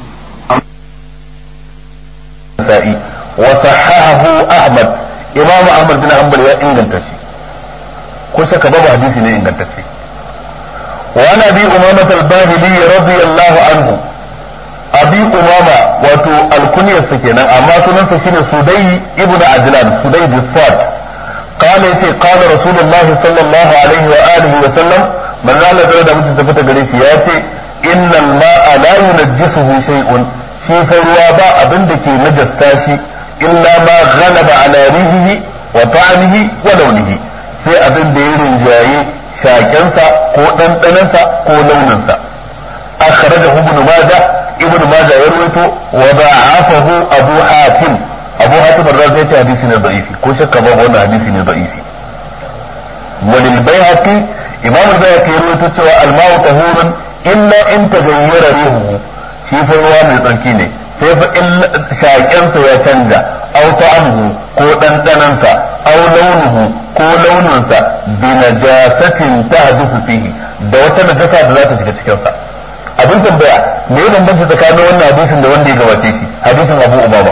النسائي وصححه أحمد إمام أحمد بن حنبل يا إنجلتشي كوشا كباب حديثي ني إنجلتشي وعن أبي أمامة الباهلي رضي الله عنه أبي أمامة واتو الكنية السكينة أما سننسى شين سدي ابن عجلان سدي بالصاد قال يتي قال رسول الله صلى الله عليه وآله وسلم من قال ذلك من تستفت قريش ياتي إن الماء لا ينجسه شيء shi fa ruwa ba abin da ke najasta shi illa ma ghalaba ala rihihi wa ta'amihi wa launihi sai abin da ya rinjaye shakensa ko ɗanɗanansa ko launinsa akhrajahu ibnu majah ya rawaito wa da'afahu abu hatim ar-razi ta hadisi ne da'ifi ko shakka babu wannan hadisi ne da'ifi walil bayhaqi imam al-bayhaqi ya rawaito cewa al-ma'u tahurun illa in taghayyara rihuhu shi fa ruwa mai tsarki ne sai fa in shaƙensa ya canja aw ta'amuhu ko ɗanɗanansa aw launuhu ko launinsa bi najasatin tahdusu fihi da wata najasa da za ta shiga cikin sa abin tambaya me ya bambanta tsakanin wannan hadisin da wanda ya gabace shi hadisin Abu Umama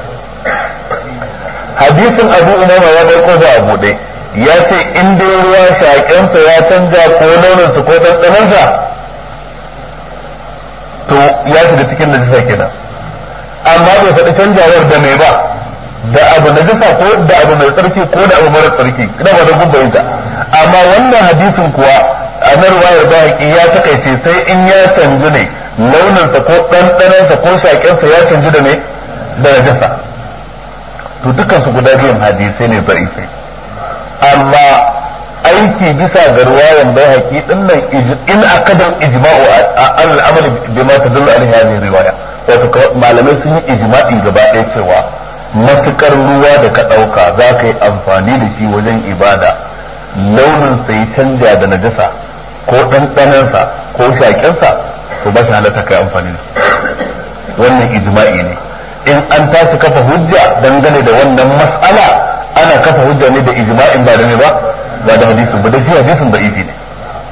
ya bar kofa a buɗe ya ce in dai ruwa shaƙensa ya canja ko launinsa ko ɗanɗanansa to ya shiga cikin najasa kenan amma bai faɗi canjawar da mai ba da abu najasa ko da abu mai tsarki ko da abu mara tsarki ina ba da gubbayinta amma wannan hadisin kuwa a na ruwayar bayaki ya takaice sai in ya canji ne launinsa ko ɗanɗanansa ko shaƙensa ya canji da mai da najasa to dukkan su guda biyun hadisai ne da'ifai amma aiki bisa ga ruwayan bayhaqi din nan in akada ijma'u al-amal bima tadullu alaihi hadhihi riwaya wato malamai sun yi ijma'i gaba ɗaya cewa matukar ruwa da ka ɗauka za ka yi amfani da shi wajen ibada launin sai canja da najasa ko ɗanɗanansa ko shaƙensa to ba shi halatta kai amfani da shi wannan ijma'i ne in an tashi kafa hujja dangane da wannan mas'ala ana kafa hujja ne da ijma'in ba da ne ba da hadisin ba da shi hadisin da ifi ne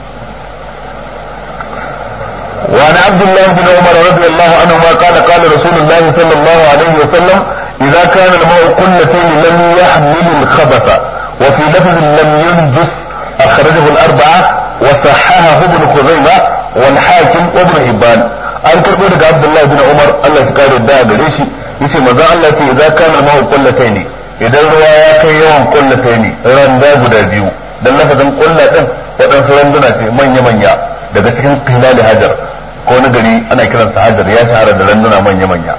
وعن عبد الله بن عمر رضي الله عنهما قال قال رسول الله صلى الله عليه وسلم إذا كان الماء قلتين لم يحمل الخبث وفي لفظ لم ينجس أخرجه الأربعة وصححه ابن خزيمة والحاكم وابن حبان. أن تقول عبد الله بن عمر الله سكار الداء بريشي يسي ماذا الله إذا كان الماء قلتين إذا الرواية يوم قلتين رندا غدا بيو dan lafazin kullatin waɗansu randuna ce manya-manya daga cikin hilali hajar ko na gari ana kiransa hajar ya shahara da randuna manya-manya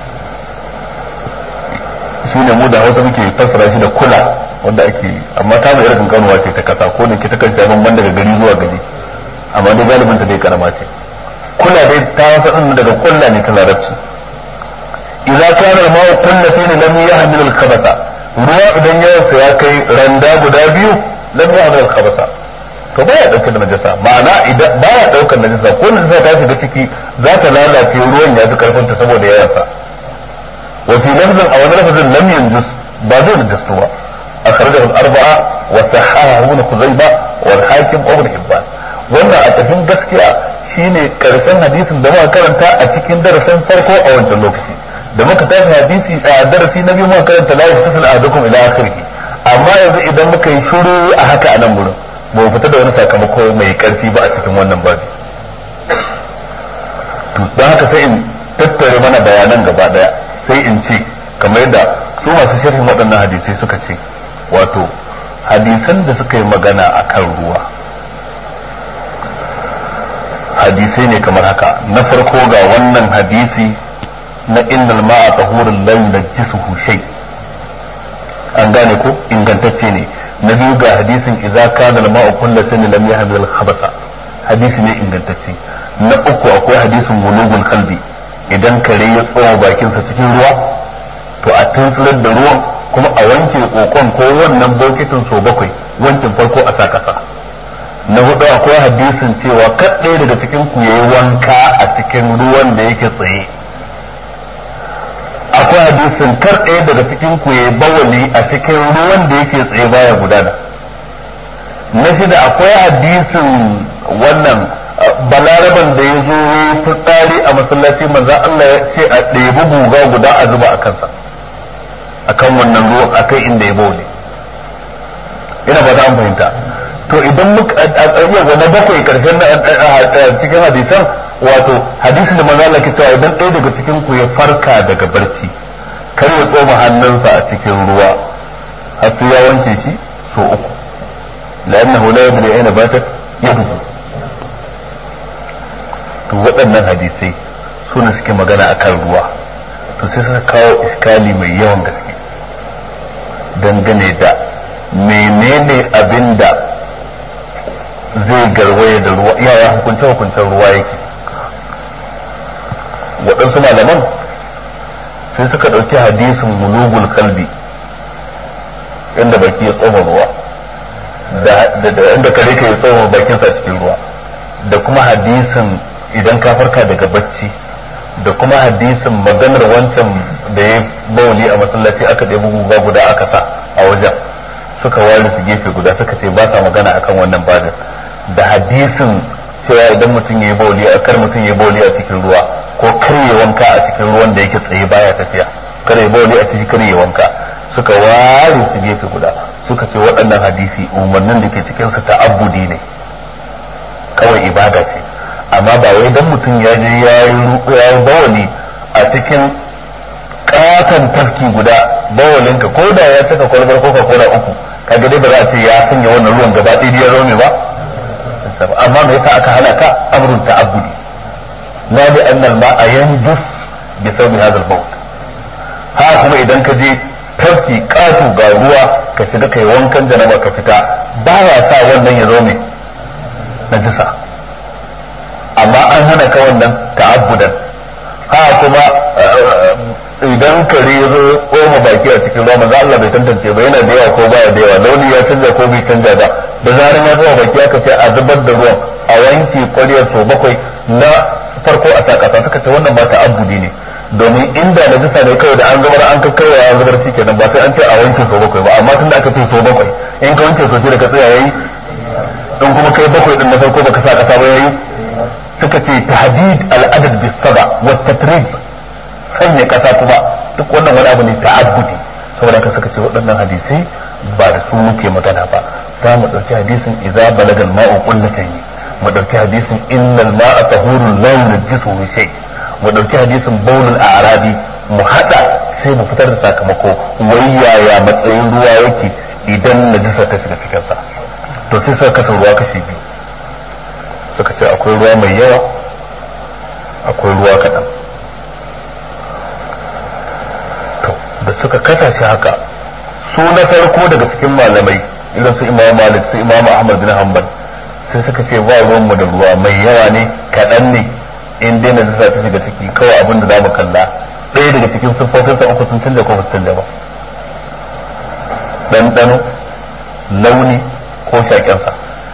shi ne mu da hausa muke fassara shi da kula wanda ake amma ta mai irin kanuwa ce ta kasa ko da ke ta kan shafin ban daga gari zuwa gari amma dai galibin ta dai karama ce kula dai ta wasa din daga kulla ne ta larabci idza kana al-ma'u kullatayn lam yahmil al-khabatha ruwa idan yawansa ya kai randa guda biyu lam yahmil al-khabatha to baya dauke da najasa ma'ana idan baya daukar najasa ko najasa ta shiga ciki za ta lalace ruwan ya fi karfin ta saboda yawansa wa fi lafzin aw lafzin lam yanjus ba zai najastu ba akhrajahu al-arba'a wa sahahahu ibn Khuzaimah wal hakim wa ibn Hibban wannan a tafin gaskiya shine karshen hadisin da muka karanta a cikin darasin farko a wancan lokaci da muka tafi hadisi a darasi na biyu muka karanta la yastasil ahadukum ila akhirih amma yanzu idan muka yi shiru a haka a nan gurin ba mu fita da wani sakamako mai karfi ba a cikin wannan babi don haka sai in tattare mana bayanan gaba daya sai in ce kamar yadda su masu sharhin waɗannan hadisai suka ce wato hadisan da suka yi magana a kan ruwa hadisai ne kamar haka na farko ga wannan hadisi na innal ma'a tahurul la yunajjisuhu shay an gane ko ingantacce ne na biyu ga hadisin idza kana al-ma'u kullatan lam yahmil al-khabasa hadisi ne ingantacce na uku akwai hadisin bulugul qalbi idan kare ya tsoma bakin sa cikin ruwa to a tuntsilar da ruwan kuma a wanke kokon ko wannan bokitin so bakwai wankin farko a sa kasa na hudu akwai hadisin cewa kadai daga cikin ku yayi wanka a cikin ruwan da yake tsaye akwai hadisin kar ɗaya daga cikin ku ya bawali a cikin ruwan da yake tsaye baya gudana na shida akwai hadisin wannan balaraban da ya zo fitsari a masallaci manzo Allah ya ce a ɗebi guga guda a zuba a kansa akan wannan ruwan akai inda ya bawali ina ba ta an fahimta to idan muka a na bakwai karshen cikin hadisan wato hadisi da manzo Allah ke cewa idan ɗaya daga cikin ku ya farka daga barci kar ya tsoma hannunsa a cikin ruwa har sai ya wanke shi so uku la'annahu la yadri ayna batat yaduhu to waɗannan hadisai suna suke magana akan ruwa to sai suka kawo iskali mai yawan gaske dangane da menene abinda zai garwaye da ruwa yaya hukuncen ruwa yake waɗansu malaman sai suka ɗauki hadisin mulugul kalbi inda baki ya tsoma ruwa da inda kare ka ya tsoma bakinsa cikin ruwa da kuma hadisin idan ka farka daga bacci da kuma hadisin maganar wancan da ya bauli a masallaci aka ɗebi guga guda aka sa a wajen suka ware su gefe guda suka ce ba sa magana akan wannan babin da hadisin cewa idan mutum ya yi bauli a kar mutum ya yi bauli a cikin ruwa ko karye wanka a cikin ruwan da yake tsaye baya tafiya kare bauli a cikin karye wanka suka ware su gefe guda suka ce waɗannan hadisi umarnin da ke cikin su ta'abbudi ne kawai ibada ce amma ba wai dan mutum ya je ya yi bawali a cikin katon tafki guda bawalinka ko da ya saka kwalbar coca cola uku kaga dai ba za a ce ya sanya wannan ruwan gaba ɗaya ya zo ne ba amma me yasa aka hana ka amrun ta'abbudi la bi anna al-ma'a yanjus bi sababi hadha al-maut ha kuma idan ka je tafki katu ga ruwa ka shiga kai wankan janaba ka fita ba ya sa wannan ya zo ne najisa amma an hana ka wannan ta'abbudan ha kuma idan kare ya zo koma baki a cikin ruwa manzo Allah bai tantance ba yana da yawa ko baya da yawa launi ya canza ko bai canza ba da zaran ya zuwa baki aka ce a zubar da ruwan a wanke ƙwaryar so 7 na farko a sakasa suka ce wannan ba ta'abbudi ne domin inda na jisa ne kawai da an zubar an kakkarwa an zubar shi kenan ba sai an ce a wanke so 7 ba amma tunda aka ce so 7 in ka wanke so 6 ka tsaya yayi in kuma kai 7 din na farko baka sa kasa ba yayi suka ce tahdid al-adad bis saba wa tatrib sanya kasa kuma duk wannan wani abu ne ta'abbudi saboda ka suka ce waɗannan hadisai ba da su muke magana ba za mu ɗauki hadisin idza balagal ma'u qullatayn mu ɗauki hadisin innal ma'a tahurun la yunjisu min shay mu ɗauki hadisin baulul a'rabi mu hada sai mu fitar da sakamako wai yaya matsayin ruwa yake idan najisa ta shiga cikin sa to sai suka kasa ruwa kashi biyu suka ce akwai ruwa mai yawa akwai ruwa kaɗan to da suka kasa shi haka su na farko daga cikin malamai irin su imam malik su imam ahmad bin hanbal sai suka ce ba ruwan mu da ruwa mai yawa ne kaɗan ne in dai na zata ta shiga ciki kawai abin da za mu kalla ɗaya daga cikin siffofinsa uku sun canja ko ba su canja ba ɗanɗano launi ko shaƙensa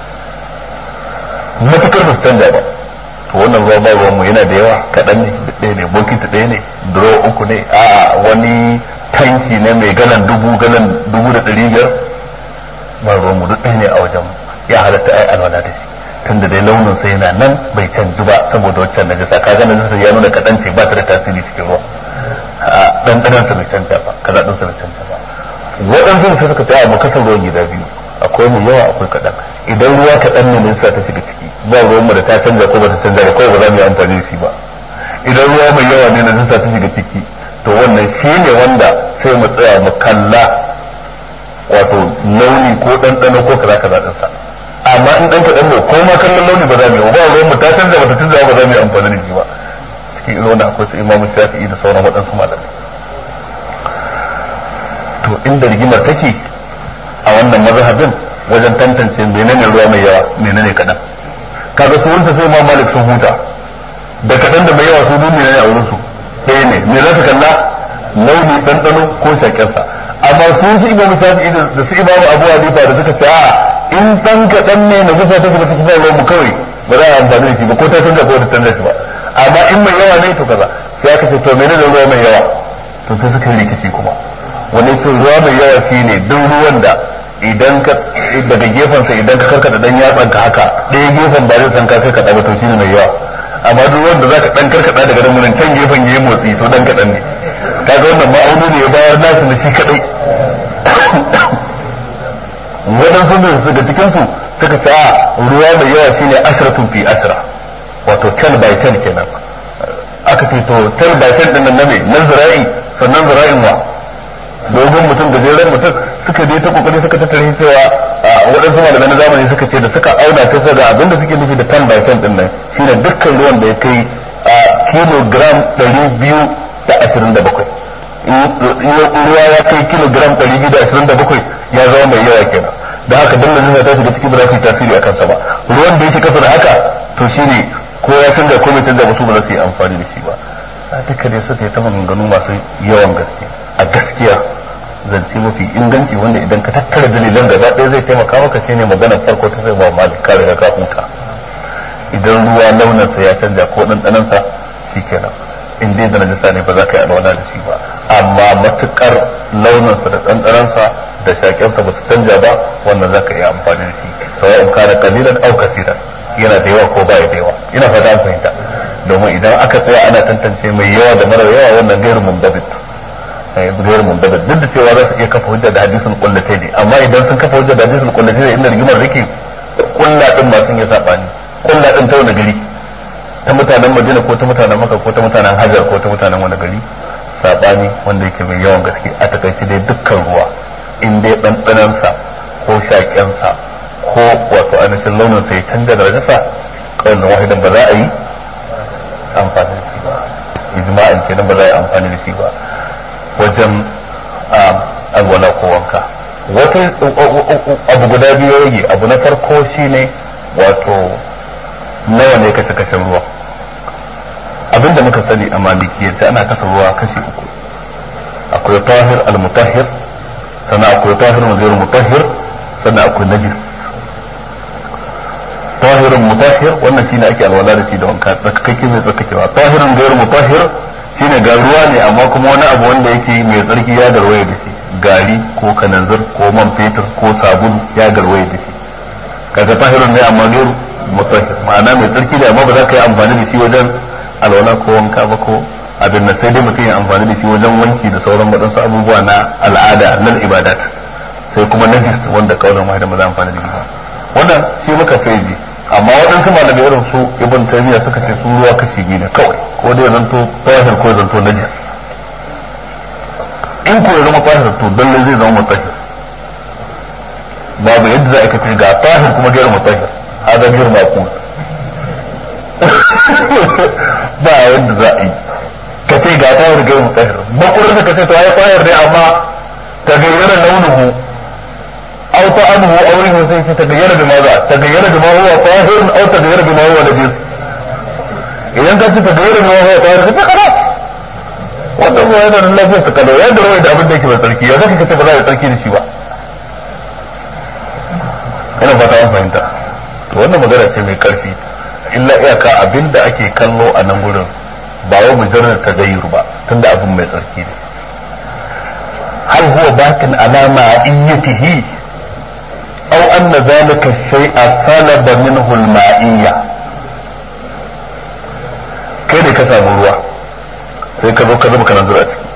matukar ba su canja ba to wannan ruwa ba ruwan mu yana da yawa kaɗan ne ɗaya ne bokiti ɗaya ne duro 3 ne a wani tanki ne mai galan 1,500 ba ruwan mu duk ɗaya ne a wajen ya halatta ai alwala da shi tunda dai launin sa yana nan bai canji ba saboda waccan najasa kaga najasa ya nuna kaɗan ce ba ta da tasiri cikin ruwa ɗanɗanan sa bai canja ba kaza ɗin sa bai canja ba waɗansu sai suka ce a mu kasar ruwan gida biyu akwai mai yawa akwai kaɗan idan ruwa kaɗan ne nisa ta shiga ciki ba ruwan mu da ta canja ko ba ta canja ba kawai ba za mu yi amfani da shi ba idan ruwa mai yawa ne nisa ta shiga ciki to wannan shi ne wanda sai mu tsaya mu kalla wato launi ko ɗanɗano ko kaza kaza ɗin sa amma in ɗan kaɗan ne ko ma kallon launi ba za mu yi ba ruwan mu ta canja ba ta canja ba za mu yi amfani da shi ba cikin irin wanda akwai su imamu shafi'i da sauran waɗansu malamai to inda rigimar take a wannan mazhabin wajen tantance menene ruwa mai yawa menene kadan kaga su wanda sai Imam Malik sun huta da kadan da mai yawa su duniya ne a wurin su ɗaya ne me za su kalla launi ɗanɗano ko shakensa amma su Imam Shafi'i da su Imam Abu Hanifa da suka ce a in dan kadan ne na bisa ta shiga cikin ruwan mu kawai ba za a amfani da shi ba ko ta canza ko ta canza shi ba amma in mai yawa ne to kaza sai aka ce to menene ruwa mai yawa to sai suka rikici kuma wani ce ruwa mai yawa shine duk ruwan da idan ka daga gefensa idan ka karkata dan yatsan ka haka ɗaya gefen ba zai san ka karkata ba to shine mai yawa amma duk wanda zaka dan karkata daga nan mun can gefen yayi motsi to dan kadan ne kaga wannan ma'auni ne ya bayar nasu da shi kadai wadansu da daga cikin su suka ce a ruwa mai yawa shine asratun fi asra wato 10 by 10 kenan aka ce to 10 by 10 din nan ne na zira'i sannan zira'in wa dogon mutum gajeren mutum suka je ta kokari suka tattare cewa waɗansu malamai na zamani suka ce da suka auna ta ga abinda suke nufi da 10 by 10 din nan shine dukkan ruwan da ya kai kilogram 227 ruwa ya kai kilogram 227 ya zama mai yawa kenan da haka dan nan ta shiga cikin ba za su yi tasiri a kansa ba ruwan da yake kasa da haka to shine ko ya canza ko bai canza ba su ba za su yi amfani da shi ba duka dai suka yi ta maganganu masu yawan gaske a gaskiya zance mafi inganci wanda idan ka tattara dalilan gaba ɗaya zai taimaka maka shine maganar farko ta sai ba malik ka riga ka huta idan ruwa launinsa ya canja ko ɗanɗanansa shikenan in dai da najasa ne ba za ka yi alwala da shi ba amma matukar launinsa da ɗanɗanansa da shaƙensa ba su canja ba wannan za ka iya amfani da shi sawa'un kana qalilan aw kaseeran yana da yawa ko ba da yawa ina fata an fahimta domin idan aka tsaya ana tantance mai yawa da mara yawa wannan gairu mundabit gairu mundabit duk da cewa za su iya kafa hujja da hadisul qullatai ne amma idan sun kafa hujja da hadisul qullatai ne inda rigimar rike kulla din ma sun yi sabani kulla din ta wani gari ta mutanen Madina ko ta mutanen Makka ko ta mutanen Hajar ko ta mutanen wani gari sabani wanda yake mai yawan gaske a takaice dai dukkan ruwa in dai ɗanɗanansa ko shaƙensa ko wato ainihin launin sa ya canza da rajasa kawai da wahidan ba za a yi amfani da shi ba ijma'in kenan ba za a yi amfani da shi ba wajen alwala ko wanka wata abu guda biyu rage abu na farko shine wato nawa ne kashe kashen ruwa abinda muka sani a malikiyarci ana kasa ruwa kashi 3 akwai tahir al-mutahhir sannan akwai tahir ghayr mutahhir sannan akwai najis tahirun mutahhir wannan shine ake alwala da shi da wanka tsarkake mai tsarkakewa tahirun ghayr mutahhir shine ga ruwa ne amma kuma wani abu wanda yake mai tsarki ya garwaye da shi gari ko kananzir ko man fetur ko sabulu ya garwaye da shi kaga tahirun ne amma ghayr mutahhir ma'ana mai tsarki da amma ba za ka yi amfani da shi wajen alwala ko wanka ba ko abin nan sai dai mutum ya amfani da shi wajen wanki da sauran waɗansu abubuwa na al'ada na ibadat sai kuma najis wanda kaulan wahida ma za amfani da shi ba wannan shi muka faiji amma waɗansu malamai irin su ibn taymiya suka ce su ruwa kashi biyu ne kawai ko dai zanto tahir ko zanto najis in ko ya zama tahir to dalle zai zama mutahhir babu yadda za a kace ga tahir kuma gairu mutahhir hada gairu maqul ba yadda za a yi ka ce ga tahir gairu mutahhir makurin ka ce to ai tahir ne amma tagayyara launuhu أو طعمه أو ريحه تغير بماذا؟ تغير بما هو طاهر أو تغير بما هو نجس. إذا كانت تغير بما هو طاهر فخلاص. wannan ruwa yana da lafiyar ta kalau ya da ruwa da abin da yake mai tsarki ya zaka kace ba za a yi tsarki da shi ba ina fata an fahimta to wannan magana ce mai karfi illa iyaka abin da ake kallo a nan gurin ba wai mujarrad tagayyur ba tunda abin mai tsarki ne hal huwa bakin alama iyyatihi أو أن ذلك الشيء طلب منه المائية كيف كسب الروح sai ka zo ka zuba kananzir a ciki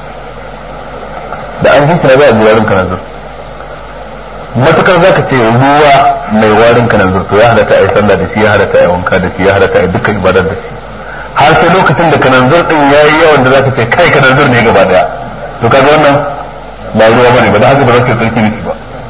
da an shi na ba a warin kananzir matukar za ka ce ruwa mai warin kananzir to ya halatta a yi sallah da shi ya halatta a yi wanka da shi ya halatta a yi dukkan ibadar da shi har sai lokacin da kananzir din ya yi yawan da za ka ce kai kananzir ne gaba daya to kaga wannan ba ruwa bane ba da haka ba za ka yi tsarki da shi ba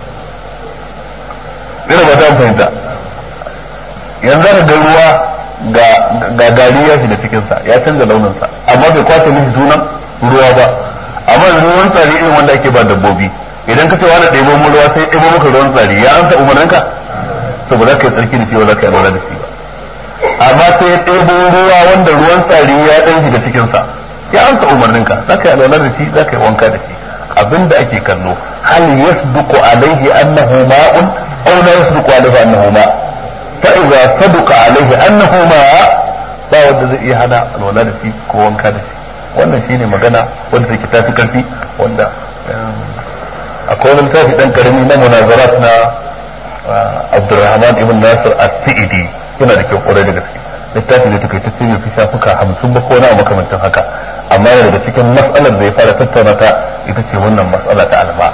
ina ba ta fahimta yanzu ka ga ruwa ga gari ya shiga cikinsa ya canza launinsa amma bai kwace mishi sunan ruwa ba amma ruwan tsari irin wanda ake ba dabbobi idan ka ce wani ɗebo mu ruwa sai ɗebo maka ruwan tsari ya amsa umarninka to ba za ka yi tsarki da shi ba za ka yi alwala da shi ba amma sai ya ɗebo ruwa wanda ruwan tsari ya ɗan shiga cikinsa ya amsa umarninka za ka yi alwala da shi za ka yi wanka da shi abinda ake kallo hal yasduqu alaihi annahu ma'un aw la yasduqu alaihi annahu ma' fa idza sadaqa alaihi annahu ma' ba wanda zai iya hana alwala da shi ko wanka da shi wannan shine magana wanda take tafi karfi wanda akwai wani tafi dan karami na munazarat na Abdurrahman ibn Nasir as-Sa'idi yana da kyau kwarai da gaske littafi da take tace mai shafuka 50 ba ko na makamantan haka amma yana daga cikin mas'alar da ya fara tattauna ta ita ce wannan mas'ala ta alma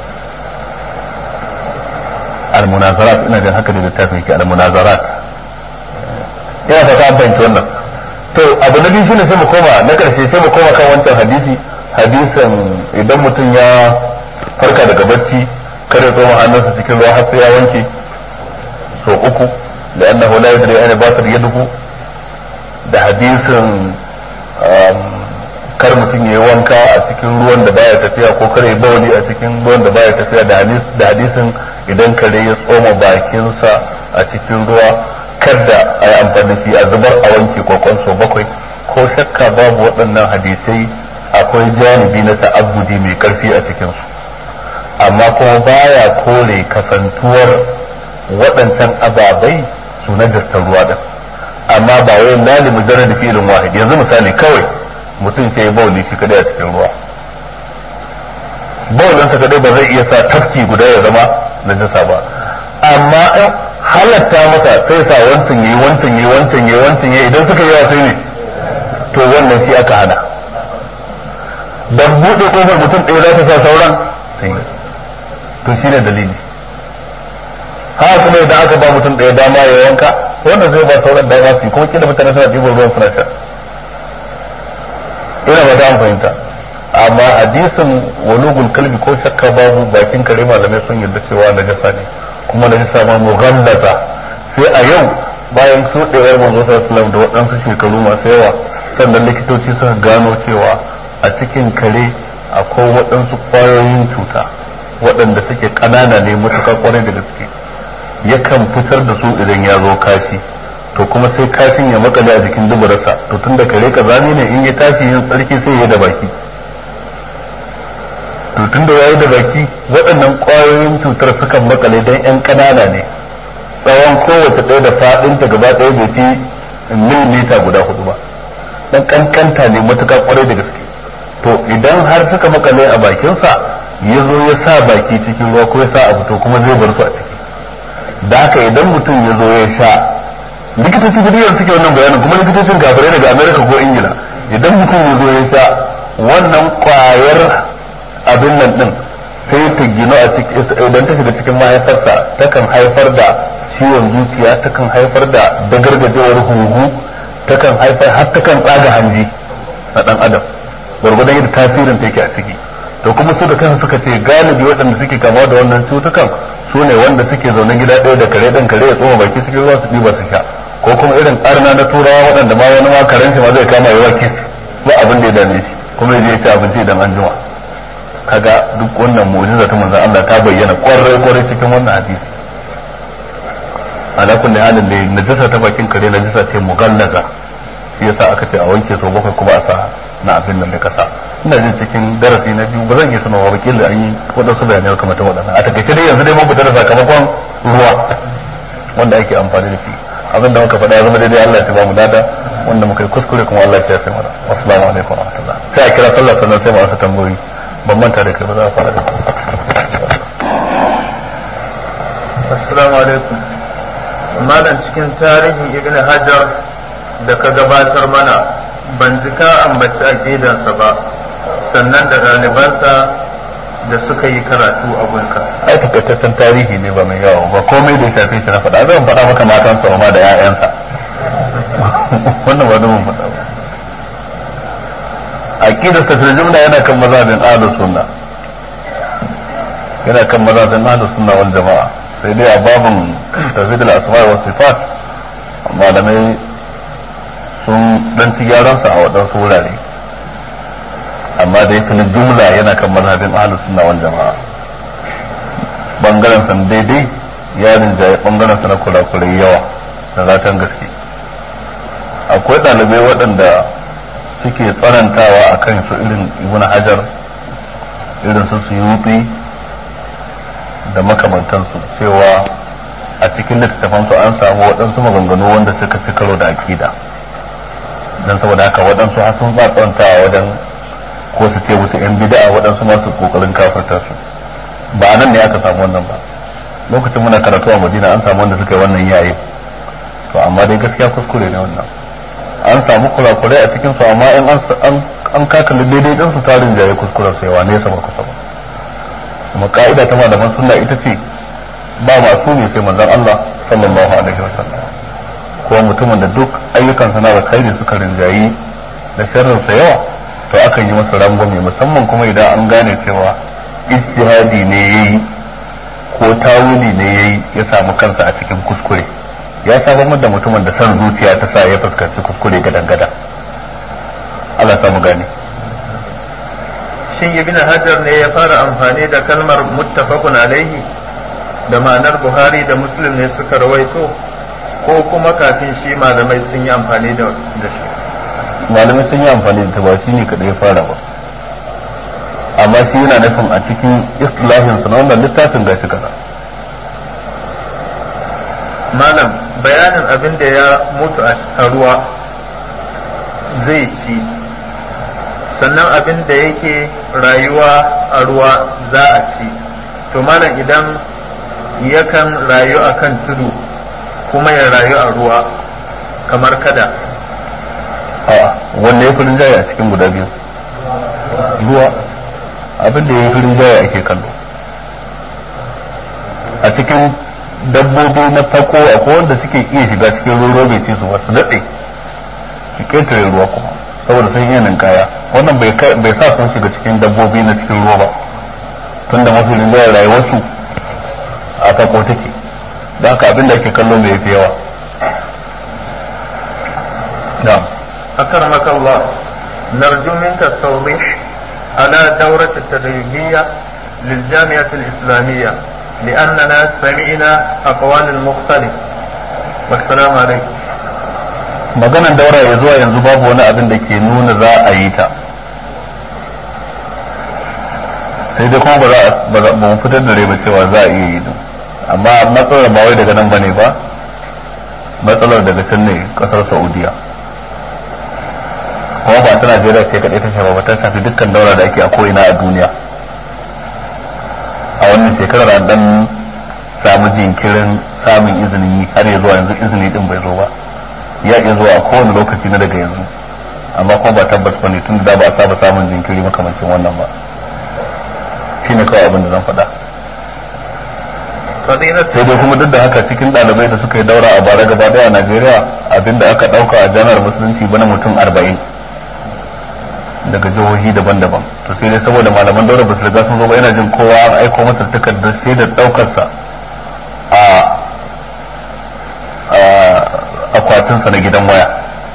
al-munazarat ina da haka da littafin yake al-munazarat ina fata an fahimci wannan to abu na biyu shine sai mu koma na karshe sai mu koma kan wancan hadisin idan mutum ya farka daga bacci kare tsoma hannunsa cikin ruwa har sai ya wanke so uku da annahu la yadri ayna batar yaduhu da hadisin kar mutum ya yi wanka a cikin ruwan da baya tafiya ko kare bawali a cikin ruwan da baya tafiya da hadisin idan kare ya tsoma bakinsa a cikin ruwa kada a yi amfani shi a zubar a wanke kwakwan so 7 ko shakka babu waɗannan hadisai akwai janibi na ta'abbudi mai karfi a cikinsu amma kuma baya kore kasantuwar waɗancan ababai su najasta ruwa din amma ba wai lalimu zara da filin wahid yanzu misali kawai mutum sai ya bauli shi kadai a cikin ruwa baulinsa kadai ba zai iya sa tafki guda ya zama najasa ba amma halatta masa sai sa wancan yayi wancan yayi wancan yayi wancan yayi idan suka yawa sai ne to wannan shi aka hana dan bude kofar mutum ɗaya za ta sa sauran sai to shine dalili haka kuma idan aka ba mutum ɗaya dama ya wanka wannan zai ba sauran dama su kuma kila mutane suna ɗiban ruwan suna sha ina ba ta fahimta amma hadisin walugul kalbi ko shakka babu bakin kare malamai sun yarda cewa najasa ne kuma najasa ma mughallaza sai a yau bayan shuɗewar manzo sallallahu alaihi wasallam da waɗansu shekaru masu yawa sannan likitoci suka gano cewa a cikin kare akwai waɗansu ƙwayoyin cuta waɗanda suke ƙanana ne matuƙa ƙwarai da gaske yakan fitar da su idan ya zo kashi to kuma sai kashin ya makale a jikin dubararsa to tun da kare kazami ne in ya tashi yin tsarki sai ya da baki to tun da yayi da baki waɗannan ƙwayoyin cutar sukan makale dan ƴan ƙanana ne tsawon kowace ɗaya da faɗinta gaba ɗaya bai fi milimita guda 4 ba dan kankanta ne matuƙa ƙwarai da gaske to idan har suka makale a bakinsa ya zo ya sa baki cikin ruwa ko ya sa abu to kuma zai bar su a ciki da haka idan mutum ya zo ya sha likitoci gudiyar suke wannan bayanin kuma likitocin gabarai daga amerika ko ingila idan mutum ya zo ya sha wannan kwayar abin nan din sai ta gino a cikin idan ta shiga cikin mahaifarsa takan haifar da ciwon zuciya takan haifar da dagargajewar huhu takan haifar har takan tsaga hanji na dan adam gwargwadon yadda tasirin ta yake a ciki to kuma su da kansu suka ce galibi waɗanda suke kama da wannan cutukan su ne wanda suke zaune gida ɗaya da kare ɗan kare ya tsoma baki cikin ruwa su ɗiba su sha ko kuma irin ƙarna na turawa waɗanda ma wani ma karen shi ma zai kama yawa kis ba abin da ya dame shi kuma ya je ya ci abinci idan an jima kaga duk wannan mu'jiza ta manzon Allah ta bayyana kwarai cikin wannan hadisi ala kulli halin da najasa ta bakin kare najasa ce mughallaza shi yasa aka ce a wanke sau 7 kuma a sa na abin nan da kasa ina jin cikin darasi na biyu ba zan iya sanarwa ba kila an yi waɗansu bayanai kamar ta waɗannan a takaice dai yanzu dai mun fita da sakamakon ruwa wanda ake amfani da shi abin da muka faɗa ya zama daidai Allah ya ba mu lada wanda muka yi kuskure kuma Allah ya sai mana assalamu alaikum wa rahmatullah sai a kira sallah sannan sai mu asa tambayoyi ban manta da kai ba za a fara da assalamu alaikum malam cikin tarihin ibn hajar da ka gabatar mana ban ji ka ambaci aqidansa ba sannan da ɗalibansa da suka yi karatu a gunsa ai takaitaccen tarihi ne ba mai yawa ba komai da ya shafe shi na faɗa zan faɗa maka matansa ma da 'ya'yansa wannan ba mun faɗa ba aqidarsa fil jumla yana kan mazhabin ahlus sunna yana kan mazhabin ahlus sunna wal jama'a sai dai a babin tawhid al asma wa sifat malamai sun dan ci gyaran sa a wadansu wurare amma dai fil jumla yana kan mazhabin ahlus sunna wal jama'a bangaren san daidai ya rinjaye bangaren sa na kurakurai yawa da zatan gaske akwai ɗalibai waɗanda suke tsanantawa a kan su irin ibn hajar irin su suyuti da makamantansu cewa a cikin littattafansu an samu waɗansu maganganu wanda suka ci karo da akida don saboda haka waɗansu har sun tsanantawa wajen ko su ce musu yan bid'a waɗansu masu kokarin kafarta su ba nan ne aka samu wannan ba lokacin muna karatu a Madina an samu wanda suka yi wannan yayi to amma dai gaskiya kuskure ne wannan an samu kurakurai a cikin su amma in an kakali daidai din su tarin jaye kuskuren su yawa nesa ba kusa ba kuma ka'ida ta malaman sunna ita ce ba masu ne sai manzon Allah sallallahu alaihi wasallam ko mutumin da duk ayyukan sa na alkhairi suka rinjayi da sharrin sa yawa to akan yi masa rangwame musamman kuma idan an gane cewa ijtihadi ne yayi ko tawili ne yayi ya samu kansa a cikin kuskure ya samar da mutumin da san zuciya ta sa ya fuskanci kuskure gadan-gadan Allah ta mu gane shin ibn hajar ne ya fara amfani da kalmar muttafaqun alaihi da ma'anar buhari da muslim ne suka rawaito ko kuma kafin shi malamai sun yi amfani da shi malamai sun yi amfani da ta ba shi ne kadai ya fara ba amma shi yana nufin a cikin islahin sa na wannan littafin gashi kaza malam bayanin abin da ya mutu a ruwa zai ci sannan abin da yake rayuwa a ruwa za a ci to malam idan yakan rayu a kan tudu kuma ya rayu a ruwa kamar kada wanda ya fi rinjaye a cikin guda biyu ruwa abin da ya fi rinjaye ake kallo a cikin dabbobi na farko akwai wanda suke iya shiga cikin ruwa bai ce su ba su daɗe su ƙetare ruwa kuma saboda sun yi kaya wannan bai sa sun shiga cikin dabbobi na cikin ruwa ba tun da mafi rinjayar rayuwarsu a farko take da haka abin da ake kallo mai fi yawa أكرمك الله نرجو منك التوضيح على دورة التدريبية للجامعة الإسلامية لأننا سمعنا أقوال المختلف والسلام عليكم maganar daura ya zuwa yanzu babu wani abin da ke nuna za a yi ta sai dai kuma ba mu fitar da rai ba cewa za a iya yi din amma matsalar ba wai daga nan bane ba matsalar daga can ne kasar Saudiya kuma ba ta Najeriya ce kadai ta shafa ba ta shafi dukkan daura da ake a ko'ina a duniya a wannan shekarar an dan samu jinkirin samun izinin yi har ya zuwa yanzu izini din bai zo ba ya iya zuwa a kowane lokaci na daga yanzu amma kuma ba tabbas ba ne tun da ba a saba samun jinkiri makamancin wannan ba shi ne kawai abin da zan faɗa sai dai kuma duk da haka cikin ɗalibai da suka yi daura a bara gaba daya a Najeriya abinda aka ɗauka a jami'ar musulunci bana mutum 40 daga jihohi daban-daban to sai dai saboda malaman daura ba su riga sun zo ba yana jin kowa an aiko masa takardar shaidar ɗaukarsa a akwatinsa na gidan waya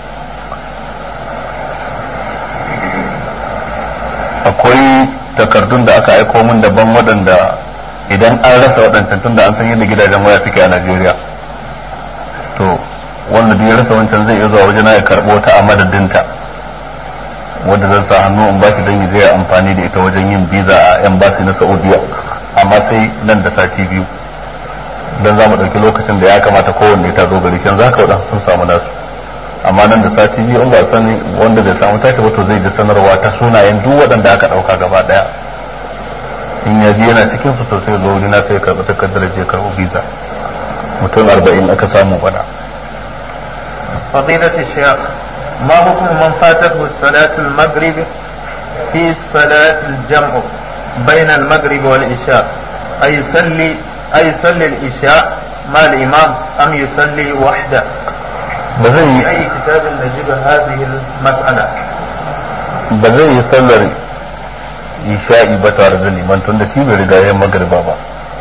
akwai takardun da aka aiko min daban waɗanda idan an rasa waɗancan tun da an san yadda gidajen waya suke a Najeriya to wanda duk ya rasa wancan zai iya zuwa wajen ya karɓo ta a madadinta wanda zan sa hannu in ba shi don zai amfani da ita wajen yin biza a embassy na Saudiya amma sai nan da sati biyu dan za mu ɗauki lokacin da ya kamata kowanne ta zo gari shan za ka waɗansu sun samu nasu amma nan da sati biyu in ba sani wanda bai samu tashi ba to zai ji sanarwa ta sunayen duk waɗanda aka ɗauka gaba ɗaya in ya ji yana cikin su sosai zo wuri na sai karɓi takardar je karɓo visa mutum 40 aka samu bana. فضيلة الشيخ ما حكم من فاتته صلاة المغرب في صلاة الجمع بين المغرب والعشاء أيصلي العشاء مع الإمام أم يصلي وحده؟ في أي كتاب نجد هذه المسألة؟ بزي يصلي isha'i ba tare da liman tun da shi bai riga ya magriba ba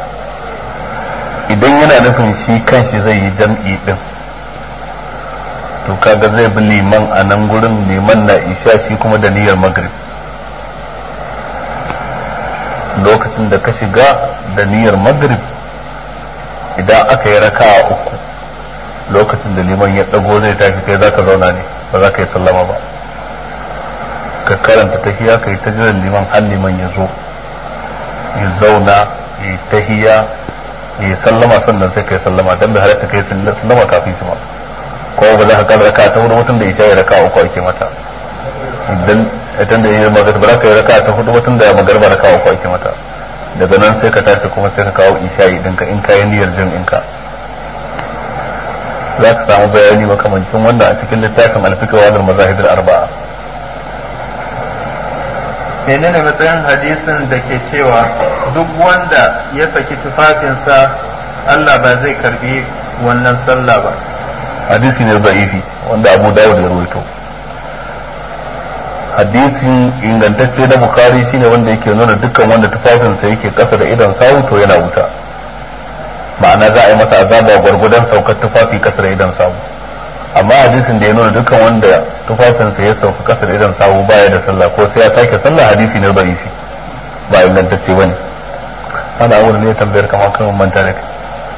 idan yana nufin shi kanshi zai yi jam'i din to kaga zai bi liman a nan gurin liman na isha shi kuma da niyyar magrib lokacin da ka shiga da niyyar magrib idan aka yi raka'a uku lokacin da liman ya dago zai tashi kai zaka zauna ne ba za ka yi sallama ba ka karanta tahiya kai ta jiran liman har liman ya zo ya zauna ya tahiya ya sallama sannan sai kai sallama dan bai halatta kai sallama kafin shi ba ko ba za ka kara raka ta hudu mutum da ita ya raka uku ake mata idan da ya magana ba za ka yi raka ta hudu mutum da ya magarba raka uku ake mata daga nan sai ka tashi kuma sai ka kawo isha'i dinka in ka yi niyyar jin inka za ka samu bayani makamancin wanda a cikin littafin alfiqh wa al-mazahib al-arba'a. menene matsayin hadisin da ke cewa duk wanda ya saki tufafinsa Allah ba zai karbi wannan sallah ba? hadisi ne da'ifi wanda Abu Dawud ya rawaito. hadisin ingantacce da Bukhari shine wanda yake nuna dukkan wanda tufafinsa yake kasa da idan sawu to yana wuta, ma'ana za a yi masa azaba gwargwadon saukar tufafi kasa da idan sawu. amma hadisin da ya nuna dukkan wanda tufafinsa ya sauka kasa da idan sawu baya da sallah ko sai ya sake sallah hadisi ne da'ifi ba ingantacce bane. ana aure ne tambayar kamar kan manta da kai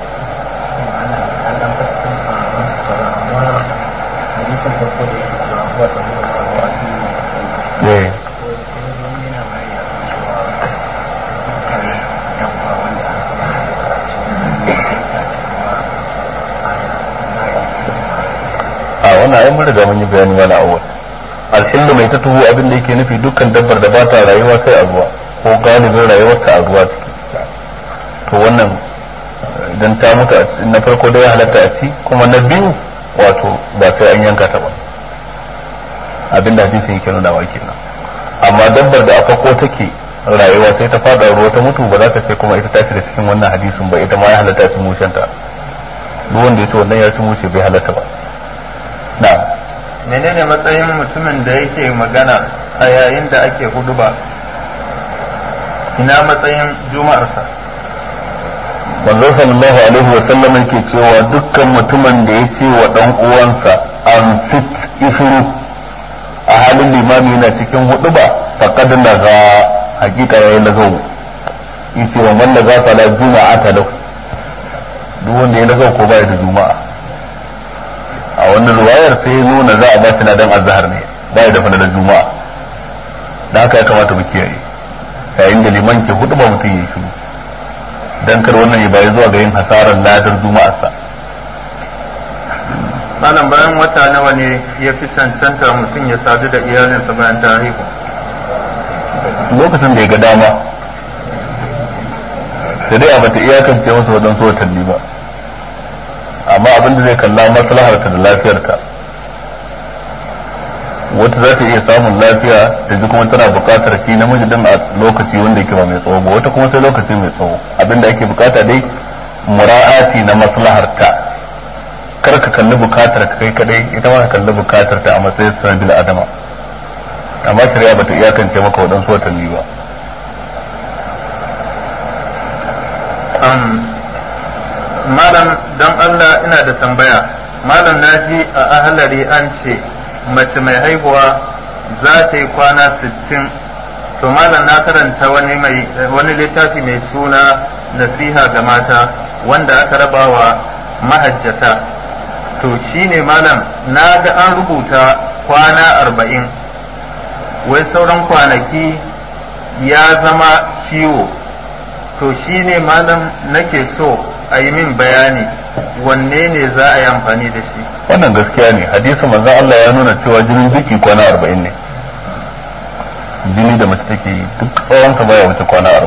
wannan ai mun riga mun yi bayani wala awwal. alhillu mai tatuhu abin da yake nufi dukkan dabbar da ba ta rayuwa sai a ruwa ko galibin rayuwar ta a ruwa take to wannan idan ta mutu na farko da ya halatta a ci kuma na biyu wato ba sai an yanka ta ba abin da hadisin yake nuna wa kenan. amma dabbar da a farko take rayuwa sai ta fada ruwa ta mutu ba za ka ce kuma ita ta shiga cikin wannan hadisin ba ita ma ya halatta ci mushenta duk wanda ya ce wannan ya ci mushe bai halatta ba. menene matsayin mutumin da yake magana a yayin da ake huduba, ina matsayin juma'arsa? manzo sallallahu alaihi wa sallam yake cewa dukkan mutumin da ya ce wa dan uwansa an fit isru a halin limami yana cikin huduba faqad laga hakika yayin lagau yace wa man laga fala juma'ata lahu duk wanda ya lagau ko bai da juma'a. a wannan ruwayar sai nuna za a ba shi ladan azhar ne bai da fadalar juma'a da haka ya kamata mu kiyaye yayin da liman ke hudu ba mutum ya shiru dan kar wannan ya bayi zuwa ga yin hasarar ladar juma'arsa. malam bayan wata nawa ne ya fi cancanta mutum ya sadu da iyalinsa bayan ta haihu? Lokacin da ya ga dama, sai dai a bata iyakance masa waɗansu watanni ba, amma abinda zai kalla maslaharta da lafiyarta. Wata za ta iya samun lafiya da ji kuma tana buƙatar shi namiji din a lokaci wanda yake ba mai tsawo ba, wata kuma sai lokaci mai tsawo. Abinda ake bukata dai mura'ati na maslaharta, kar ka kalli bukatar ka kai kadai, ita ma ka kalli bukatar ta a matsayin sanar bil adama. Amma shari'a bata iyakance maka waɗansu watanni ba. Malam don Allah ina da tambaya. Malam na ji a ahalari an ce mace mai haihuwa za ta yi kwana 60. To malam na karanta wani littafi mai suna nasiha ga mata wanda aka raba wa mahajjata. To shine malam na ga an rubuta kwana 40, wai sauran kwanaki ya zama ciwo. To shine malam nake so a yi min bayani wanne ne za a yi amfani da shi. Wannan gaskiya ne, hadisin manzon Allah ya nuna cewa jinin biki kwana 40 ne. Jini da mace take yi duk tsawonsa baya wuce kwana 40.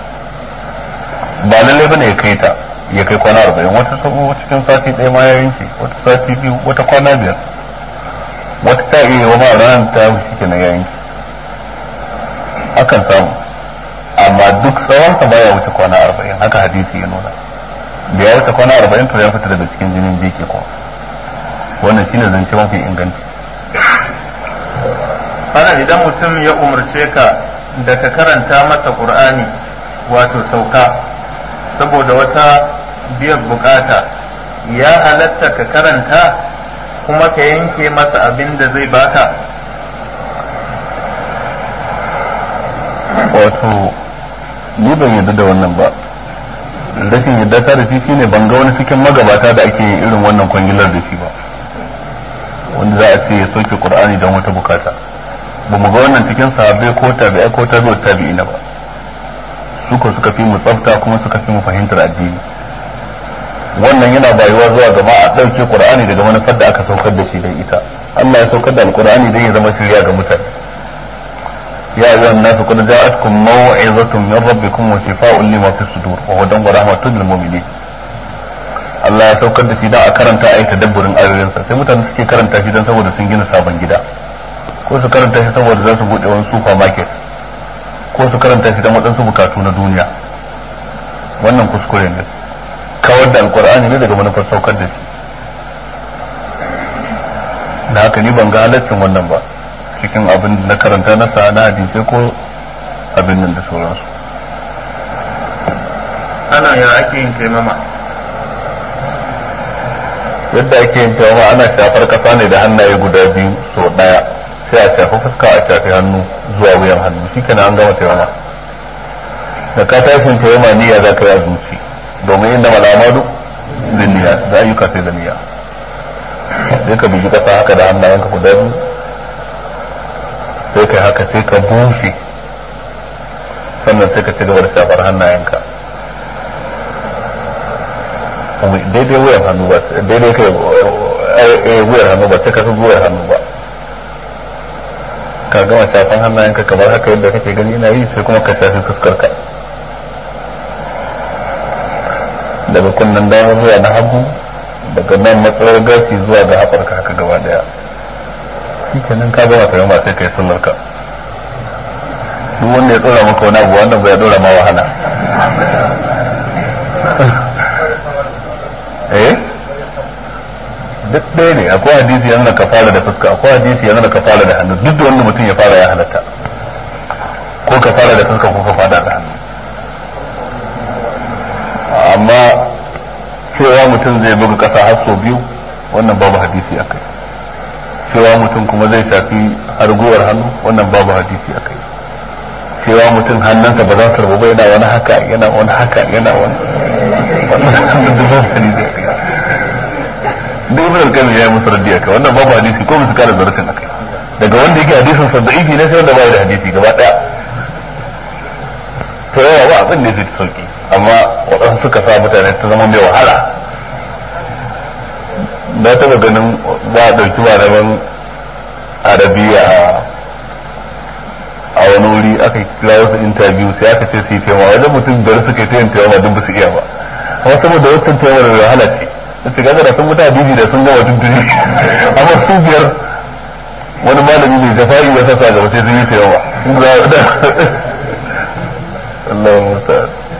Ba lallai bane ya kai kwana 40, wata sabo cikin sati ɗaya ma ya yanke, wata sati biyu, wata kwana 5, wata ta iya wa ma ranar ta wuce kenan ya yanke. Akan samu, amma duk tsawonsa baya wuce kwana 40, haka hadisi ya nuna. Da ya wuce kwana 40 to ya fita daga cikin jinin biki kuma. Wannan shine zance mafi inganci. Ana idan mutum ya umarce ka da ka karanta masa Qur'ani wato sauka saboda wata biyan bukata, ya halatta ka karanta kuma ka yanke masa abin da zai baka? Wato ni ban yarda da wannan ba. Rashin yarda ta da shi shine ban ga wani cikin magabata da ake yin irin wannan kwangilar da shi ba, wanda za a ce ya soke Qur'ani don wata bukata. Ba mu ga wannan cikin sahabbai ko tabi'ai ko tabi'ina ba. Suka fi mu tsafta kuma suka fi mu fahimtar addini. Wannan yana bayuwa zuwa gaba a ɗauke Qur'ani daga manufar da aka saukar da shi da ita. Allah ya saukar da Al-Qur'ani don ya zama shirya ga mutane. يا أيها الناس قد جاءتكم موعظة من ربكم وشفاء لما في الصدور وهدى ورحمة للمؤمنين. Allah ya saukar da shi da a karanta a yi tadabburin ayoyinsa, sai mutane suke karanta shi don saboda sun gina sabon gida, ko su karanta shi saboda za su buɗe wani supermarket, ko su karanta shi don waɗansu bukatu na duniya. Wannan kuskure ne, kawar da alkur'ani ne daga manufar saukar da shi. Da haka ni ban ga halaccin wannan ba cikin abin da na karanta na na hadisai ko abin nan da sauransu. Ana ya ake yin taimama? Yadda ake yin taimama ana shafar kasa ne da hannaye guda biyu sau ɗaya, sai a shafi fuska a shafi hannu zuwa wuyan hannu, shi kenan an gama taimama. Da ka tashin taimama niyya za ka yi a zuci, domin inda mal'amadu zai niyya da ayyuka sai da niyya. Sai ka bigi kasa haka da hannayenka guda biyu, sai kai haka sai ka bushe, sannan sai ka ci gaba da shafar hannayenka daidai wuyan hannu ba, daidai kai wuyar hannu ba, sai ka fi wuyar hannu ba. Ka gama shafan hannayenka kamar haka yadda kake gani na yi, sai kuma ka shafi fuskarka daga kunnen dama zuwa na hagu, daga nan matsayar gashi zuwa ga haɓarka haka gaba daya. Shi kenan ka gama ta yamma sai kai sallar ka. Duk wanda ya tsora maka wani abu wannan bai dora ma wahala. Duk ɗaya ne, akwai hadisi yana ka fara da fuska, akwai hadisi yana ka fara da hannu, duk da wanda mutum ya fara ya halatta, ko ka fara da fuska ko ka fara da hannu. Amma cewa mutum zai buga kasa har sau biyu, wannan babu hadisi a kai. Cewa mutum kuma zai shafi arguwar hannu, wannan babu hadisi a kai. Cewa mutum hannunsa ba za su rabu ba, yana wani haka yana wani haka yana wani duk ibn al-qayyim ya yi musu raddi akai, wannan babu hadisi ko musu kara zaratin akai. Daga wanda yake hadisin sa da'ifi ne sai wanda bai da hadisi gaba daya. abin ne zai sauki amma waɗansu suka sa mutane ta zama mai wahala. Na taɓa ganin za a ɗauki malaman arabiya a wani wuri aka kira wasu interview sai aka ce su yi taimaka wajen mutum biyar suka yi taimaka duk ba su iya ba amma saboda wancan taimaka da wahala ce sai kaga da sun mutane bibi da sun gama tuntuni amma su biyar wani malami mai jafa'i ya sasa gaba sai sun yi taimaka Allah musa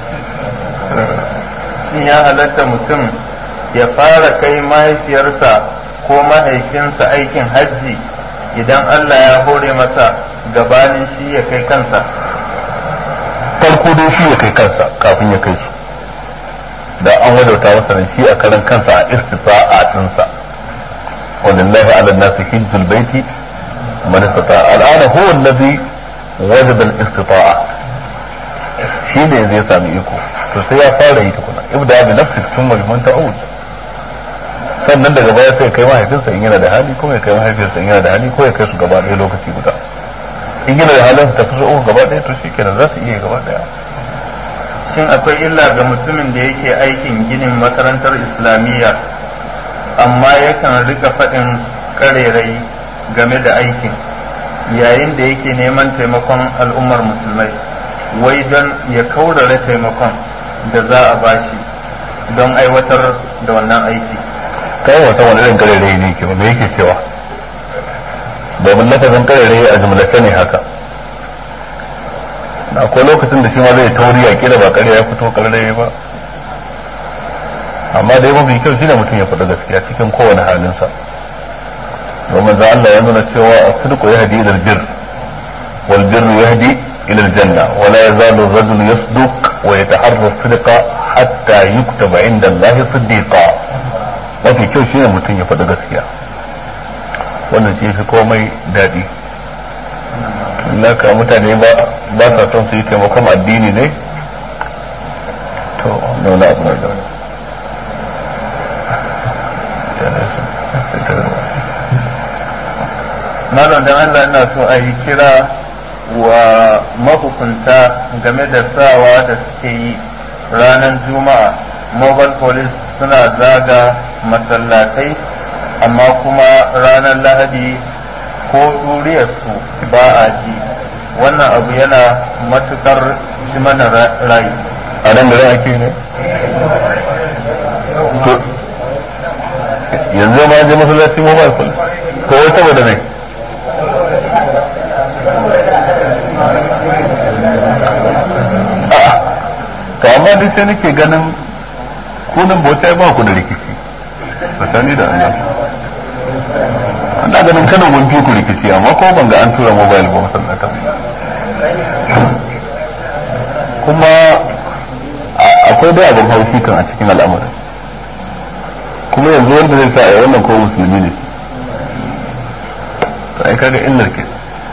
shin ya halatta mutum ya fara kai mahaifiyarsa ko mahaifinsa aikin hajji idan Allah ya hore masa gabanin shi ya kai kansa? Farko dai shi ya kai kansa kafin ya kai su da an wadauta masa nan shi a karan kansa a istifa'a dinsa walillahi ala nasi hijjul baiti man istata'a al'ana huwa alladhi wajada al-istita'a shi ne zai sami iko to sai ya fara yi tukuna ibda bi nafsik thumma biman ta'ud sannan daga baya sai kai mahaifinsa in yana da hali kuma ya kai mahaifinsa in yana da hali ko ya kai su gaba ɗaya lokaci guda in yana da halin su tafi su uku gaba ɗaya to shi kenan za su iya gaba ɗaya. Shin akwai illa ga mutumin da yake aikin ginin makarantar islamiyya amma yakan rika faɗin ƙarerai game da aikin yayin da yake neman taimakon al'ummar musulmai wai don ya kaurara taimakon da za a bashi don aiwatar da wannan aiki? Kai wata wani irin ƙarerai ne ke me yake cewa domin lafazin ƙarerai a jumlace ne haka akwai lokacin da shi ma zai tauri a kila ba ƙarya ya fito ƙarerai ba amma dai mafi kyau shine mutum ya faɗi gaskiya cikin kowane halinsa domin za Allah ya nuna cewa as-sidqu yahdi ila al-birr wal birru yahdi ila al-janna wa la yazalu ar-rajulu yasduq wa yataharra as-sidqa hatta yuktaba 'inda Allah siddiqa mafi kyau shine mutum ya faɗi gaskiya wannan shi fi komai daɗi naka mutane ba sa son su yi taimakon addini ne to nuna abu na da malam dan Allah ina so a yi kira wa mahukunta game da sawa da suke yi ranar juma'a mobile police suna zaga masallatai amma kuma ranar lahadi ko ɗuriyarsu ba a ji wannan abu yana matukar shi mana rai. A nan da ake ne yanzu ma je masallaci mobile police ko wata wadda ne to amma duk sai nake ganin kunan bauta ba ku da rikici tsakani da Allah ana ganin kanan mun fi ku rikici amma ko ban ga an tura mobile ba masallata kuma akwai dai abin haushi kan a cikin al'amarin kuma yanzu wanda zai sa a wannan ko musulmi ne to ai kaga illar ke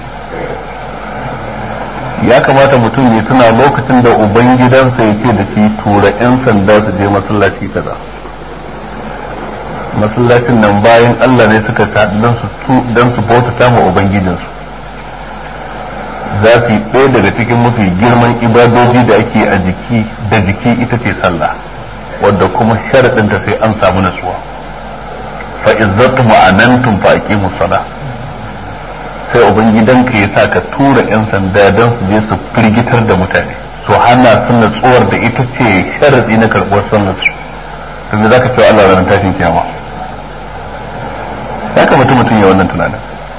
ya kamata mutum ya tuna lokacin da ubangidansa ya ce da shi tura 'yan sanda su je masallaci kaza masallacin nan bayan Allah ne suka sa don su bautata ma ubangijinsu za su yi ɗaya daga cikin mafi girman ibadoji da ake a jiki da jiki ita ce sallah wadda kuma sharaɗinta sai an samu natsuwa fa izzatu ma'anantum fa aqimus salah sai ubangidanka ya sa ka tura 'yan sanda don su je su firgitar da mutane su hana su natsuwar da ita ce sharadi na karɓar sallar su tunda za ka cewa Allah ranar tashin kiyama ya kamata mutum ya wannan tunanin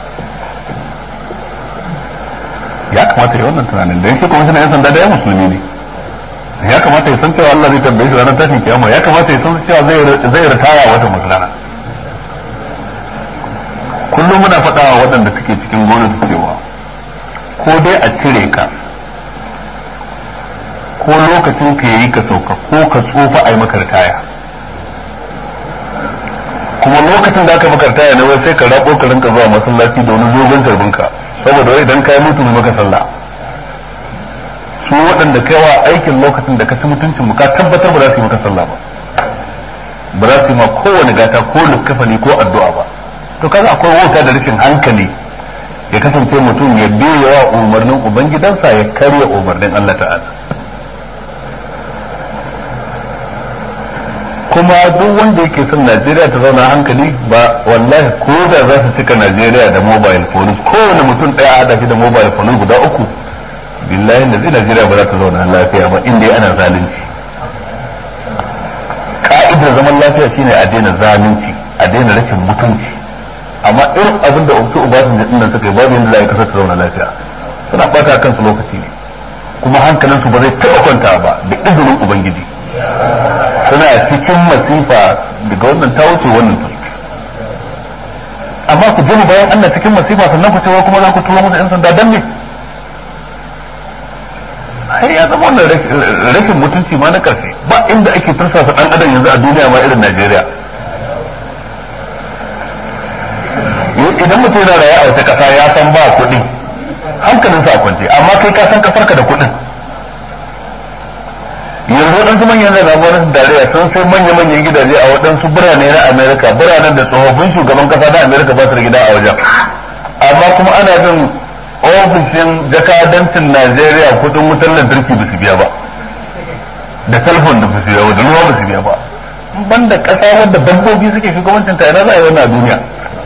ya kamata ya wannan tunanin da yake kuma shi na 'yan sanda da ya musulmi ne ya kamata ya san cewa Allah zai tambaye shi ranar tashin kiyama ya kamata ya san cewa zai ritaya wata masulana kullum muna faɗawa waɗanda suke cikin gwamnati cewa ko dai a cire ka ko lokacin ka yayi ka sauka ko ka tsufa a yi maka ritaya kuma lokacin da aka maka ritaya ne wai sai ka rabo ka rinka zuwa masallaci da wani zogon tarbinka saboda wai idan ka yi mutu maka sallah su waɗanda kai wa aikin lokacin da ka ci mutuncin mu ka tabbatar ba za su yi maka sallah ba za su yi ma kowane gata ko likkafani ko addu'a ba to kaga akwai wauta da rashin hankali ya kasance mutum ya biya wa umarnin ubangidansa ya karya umarnin Allah ta'ala kuma duk wanda yake son Najeriya ta zauna hankali ba wallahi ko da za su cika Najeriya da mobile phones kowane mutum ɗaya a haɗa shi da mobile phones guda uku billahi da Najeriya ba za ta zauna lafiya ba inda ana zalunci. Ka'idar zaman lafiya shine a daina zalunci a daina rashin mutunci amma irin abin da Obasanjo Obasanjo din nan suka yi babu yadda za a kasar ta zauna lafiya suna ɓata kansu lokaci ne kuma hankalinsu ba zai taɓa kwanta ba da izinin Ubangiji. Suna cikin masifa daga wannan ta wuce wannan ta amma ku je bayan Allah cikin masifa sannan ku cewa kuma za ku tura musu 'yan sanda dan ne ai ya zama wannan rashin mutunci ma na karfe ba inda ake tursasa dan adam yanzu a duniya ma irin Najeriya. Idan mutum yana raye a wata kasa ya san ba kuɗi hankalinsa a kwance amma kai ka san kasarka da kuɗin yanzu waɗansu manyan zagagonin tarayya sun sai manya-manyan gidaje a waɗansu birane na Amerika biranen da tsofaffin shugaban kasa na Amerika ba su da gida a wajen amma kuma ana bin ofishin jakadancin Najeriya kudin wutar lantarki ba su biya ba da telefon da ba su biya ba da ruwa ba su biya ba banda ƙasa wadda dabbobi suke shugabancin ta ina za a yi wannan a duniya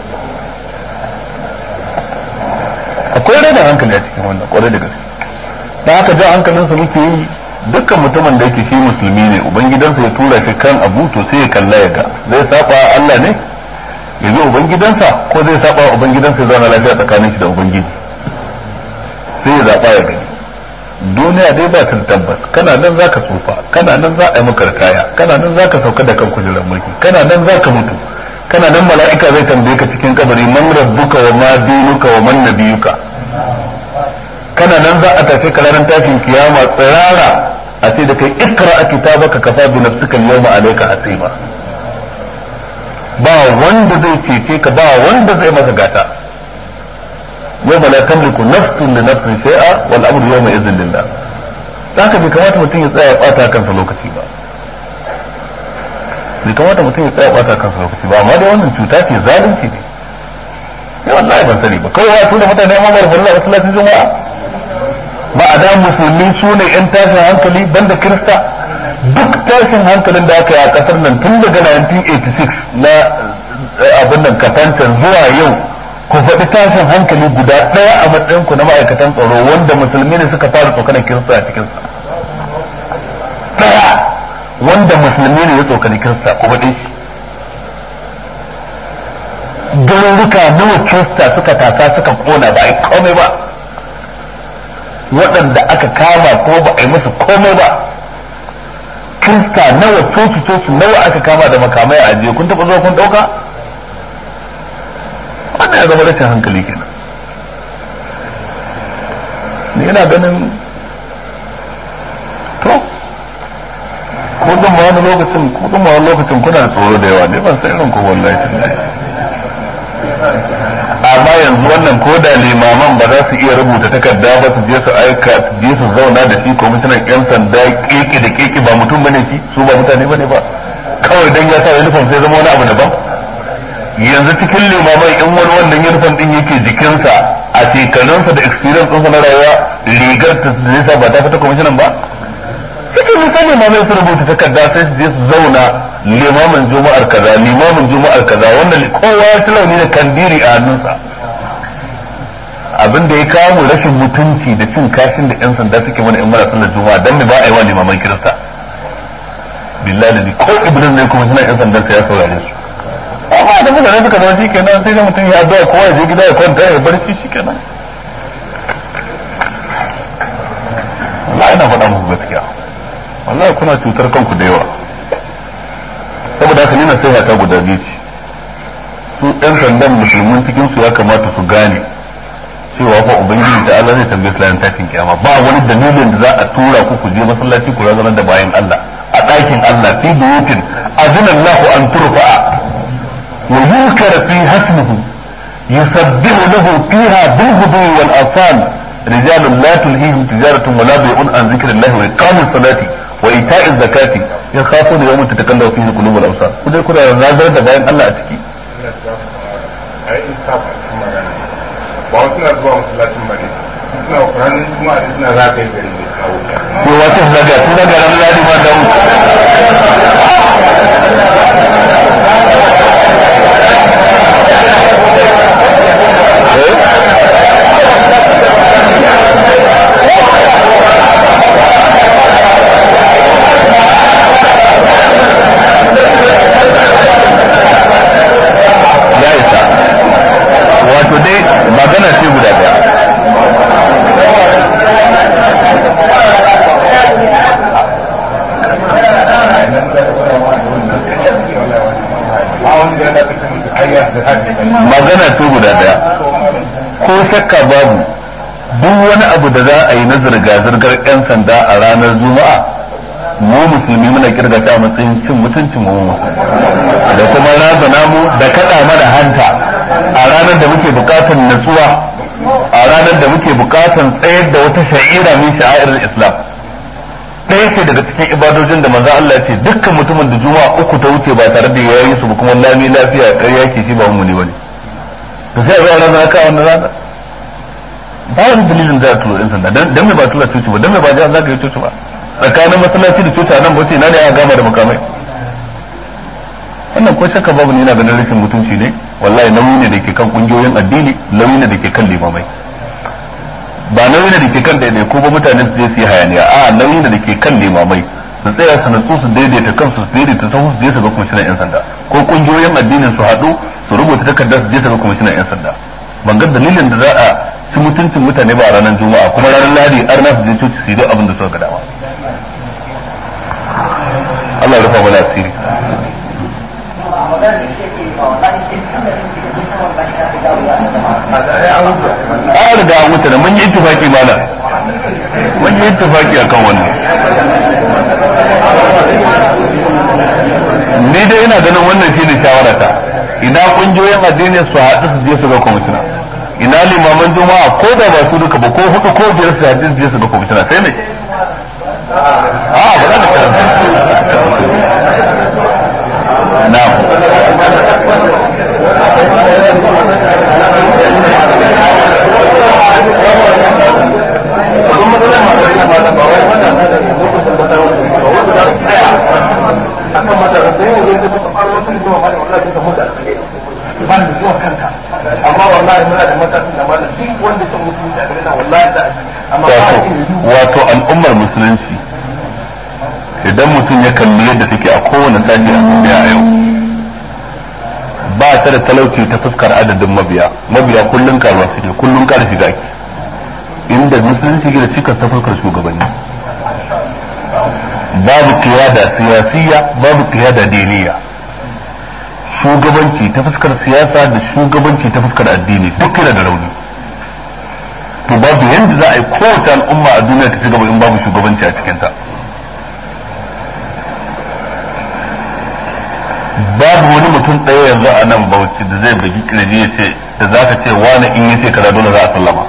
akwai rada hankali a cikin wannan kwarai da gaske da haka jan hankalinsa muke yi dukkan mutumin da yake shi musulmi ne ubangidansa ya tura shi kan abu to sai ya kalla ya ga zai saba Allah ne ya bi ubangidansa ko zai saba ubangidansa ya zauna lafiya tsakanin shi da ubangiji sai ya zaba ya gani duniya dai ba ta tabbas kana nan zaka tsufa kana nan za a yi maka kaya kana nan zaka sauka da kan kujerar mulki kana nan zaka mutu kana nan mala'ika zai tambaye ka cikin kabari man rabbuka wa ma dinuka wa man nabiyuka kana nan za a tafi ranar tashin kiyama tsirara a ce da kai ikra kitabaka kafa bi nafsika al-yawma alayka hasiba ba wanda zai cece ka ba wanda zai maka gata yawma la tamliku nafsun li nafsin shay'a wal amru yawma idhin lillah haka bai kamata mutum ya tsaya bata kansa lokaci ba bai kamata mutum ya tsaya bata kansa lokaci ba amma dai wannan cuta ce zalunci ne sai wallahi ban sani ba kawai wato da mutane amma bar Allah masallacin juma'a ba a da musulmi su ne yan tashin hankali banda kirista duk tashin hankalin da aka yi a kasar nan tun daga 1986 na abin nan kafancan zuwa yau ku faɗi tashin hankali guda ɗaya a matsayin ku na ma'aikatan tsaro wanda musulmi ne suka fara tsokanar kirista a cikinsa ɗaya wanda musulmi ne ya tsokani kirista ku faɗi shi garuruka nawa kirista suka tasa suka kona ba a yi komai ba waɗanda aka kama ko ba a yi musu komai ba kirista nawa coci nawa aka kama da makamai a ajiye kun taɓa zuwa kun ɗauka wannan ya zama rashin hankali kenan ni yana ganin to ko zan ma wani lokacin kuna da tsoro da yawa ne ban san irin ko wallahi amma yanzu wannan ko da limaman ba za su iya rubuta takarda ba su je su aika su je su zauna da shi kwamishinan yan sanda keke da keke ba mutum bane shi su ba mutane bane ba kawai dan ya sa uniform sai zama wani abu daban yanzu cikin limaman in wani wannan uniform din yake jikinsa a shekarunsa da experience ɗinsa na rayuwa rigar ta zai sa ba ta fita kwamishinan ba cikin misali limamai su rubuta takarda sai su je su zauna limamin juma'ar kaza wanda kowa ya ci launi da kandiri a hannunsa abin da ya kawo rashin mutunci da cin kashin da yan sanda suke mana in mara sallar juma'a dan me ba a yi wa limaman kirista billahi ne ko iblis ne kuma suna yan sandan sa ya saurare su amma da mutane suka zama shi kenan sai da mutum ya addu'a kowa ya je gida ya kwanta ya barci shi kenan wallahi ina faɗa muku gaskiya wallahi kuna cutar kanku da yawa saboda haka nina sai ta guda biyu ce su ɗan sandan musulmin cikin su ya kamata su gane cewa fa ubangiji ta Allah zai tambaye su ranar tashin kiyama ba wani dalilin da za a tura ku ku je masallaci ku razanar da bayan Allah a ɗakin Allah fi buyutin azina Allah an turfa'a wa yuzkara fi hasmuhu yusabbihu lahu fiha bil ghudwi wal asal rijalun la tulhihim tijaratun wa la bai'un an zikrillahi wa iqamus salati wa ita'iz zakati yakhafuna yawman tatakallamu fihi qulubul absar ku dai kuna razar da bayan Allah a ciki ba wasu na zuwa masallacin ba ne suna ƙoƙarin kuma suna za ka yi gari ne ko wata zaga tun daga ran ladi ma da ya isa wato dai magana ce guda daya magana ce guda daya ko shakka babu duk wani abu da za a yi na zirga-zirgar 'yan sanda a ranar juma'a mu musulmi muna kirga ta matsayin cin mutuncin mu da kuma razana mu da kada mana hanta a ranar da muke bukatar natsuwa a ranar da muke bukatar tsayar da wata sha'ira min sha'airar islam ɗaya ce daga cikin ibadojin da manzo Allah ya ce dukkan mutumin da juma'a uku ta wuce ba tare da yayi su ba kuma lami lafiya ƙarya ke shi ba mu ne bane to sai a zo a ranar ka wannan rana ba wani dalilin za a tura ɗan sanda dan me ba tura cuci ba dan me ba za ka yi cuci ba tsakanin masallaci da cuta nan bace na ne ya gama da makamai wannan ko shakka babu ne yana ganin rashin mutunci ne wallahi nauyi ne da ke kan kungiyoyin addini nauyi ne da ke kan limamai ba nauyi ne da ke kan daidai ko ba mutane su je su yi hayaniya a nauyi ne da ke kan limamai su tsaya su natsu su daidaita kansu su daidaita sahu su je su ga kwamishinan yan sanda ko kungiyoyin addinin su haɗu su rubuta takarda su je su ga kwamishinan yan sanda ban ga dalilin da za a ci mutuncin mutane ba a ranar juma'a kuma ranar ladi har na su je coci su yi duk abin da suka ga dama Allah ya rufa mana asiri an riga an wuce da mun yi ittifaki mana mun yi ittifaki akan wannan ni dai ina ganin wannan shine shawarata ina kungiyoyin addini su haɗu su je su ga kwamishina ina limaman juma'a ko da ba su duka ba ko hudu ko biyar su haɗu su je su ga kwamishina sai ne ba za ka karanta na'am wato al'ummar musulunci idan mutum ya kalli yadda take a kowane sashi a duniya a yau ba ta da talauci ta fuskar adadin mabiya kullum karuwa suke kullum kara shiga ki inda musulunci ke da cikas ta fuskar shugabanni babu kiyada siyasiya babu kiyada diniya shugabanci ta fuskar siyasa da shugabanci ta fuskar addini duk yana da rauni to babu yanda za a yi kowace al'umma a duniya ta ci gaba in babu shugabanci a cikinta babu wani mutum ɗaya yanzu a nan bauchi da zai bugi kirji ya ce da za ka ce wani in yace kaza dole za a sallama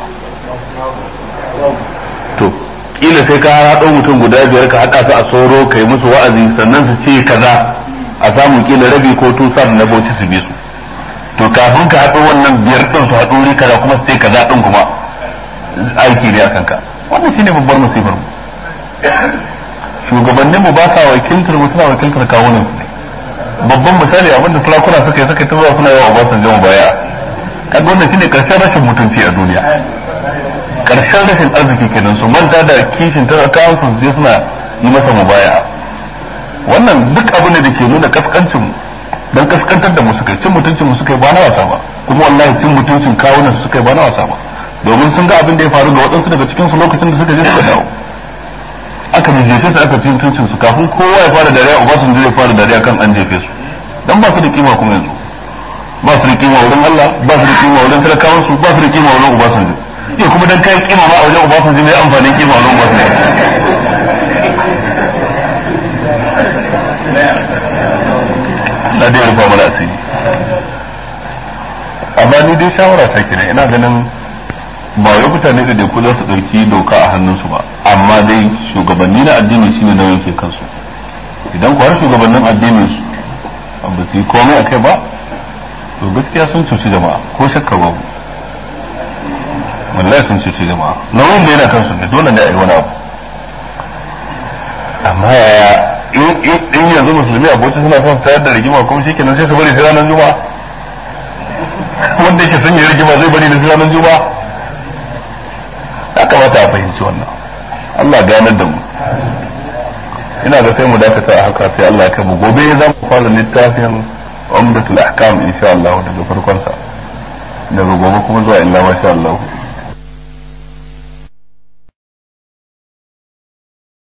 to kila sai ka haɗo mutum guda biyar ka haɗa su a soro kai musu wa'azi sannan su ce kaza a samu kila rabi ko tusar na bauchi su bi su to kafin ka haɗo wannan biyar ɗin su haɗo wuri kaza kuma su ce kaza ɗin kuma aiki ne a kanka wannan shine babbar musibar mu shugabannin mu ba sa wakiltar mu suna wakiltar kawunan su ne babban misali abinda sarakuna suka yi ta zuwa suna yawa Obasanjo mu baya kaga wannan shine karshen rashin mutunci a duniya karshen rashin arziki kenan su manta da kishin talakawa su je suna yi masa mubaya wannan duk abu ne da ke nuna kaskancin dan kaskantar da mu suka cin mutuncin mu suka yi ba na wasa ba kuma wallahi cin mutuncin kawunan su suka yi ba na wasa ba domin sun ga abin da ya faru ga waɗansu daga cikin su lokacin da suka je suka dawo aka jefe su aka ci mutuncin su kafin kowa ya fara dariya Obasanjo ya fara dariya kan an jefe su dan ba su da kima kuma yanzu ba su da kima wurin Allah ba su da kima wurin talakawan su ba su da kima wurin Obasanjo ya kuma dan kai kima ma a wajen Obasanjo mai amfanin kima wurin Obasanjo na dai rufa mana asiri amma ni dai shawara ta kenan ina ganin ba wai mutane da ku za su ɗauki doka a hannunsu ba amma dai shugabanni na addini shine nauyin ke kansu idan ku har shugabannin addini su ba su yi komai a kai ba to gaskiya sun cuci jama'a ko shakka babu wallahi sun cuci jama'a nauyin da yana kansu ne dole ne a yi wani abu amma yaya in yanzu musulmi a bauchi suna son tayar da rigima kuma shi kenan sai su bari sai ranar juma'a wanda yake son ya rigima zai bari da sai ranar juma'a ya kamata a fahimci wannan Allah ganar da mu ina ga sai mu dakata a haka sai Allah ya kai mu gobe za mu fara littafin umdatul ahkam insha Allah daga farkon sa daga gobe kuma zuwa illa masha Allah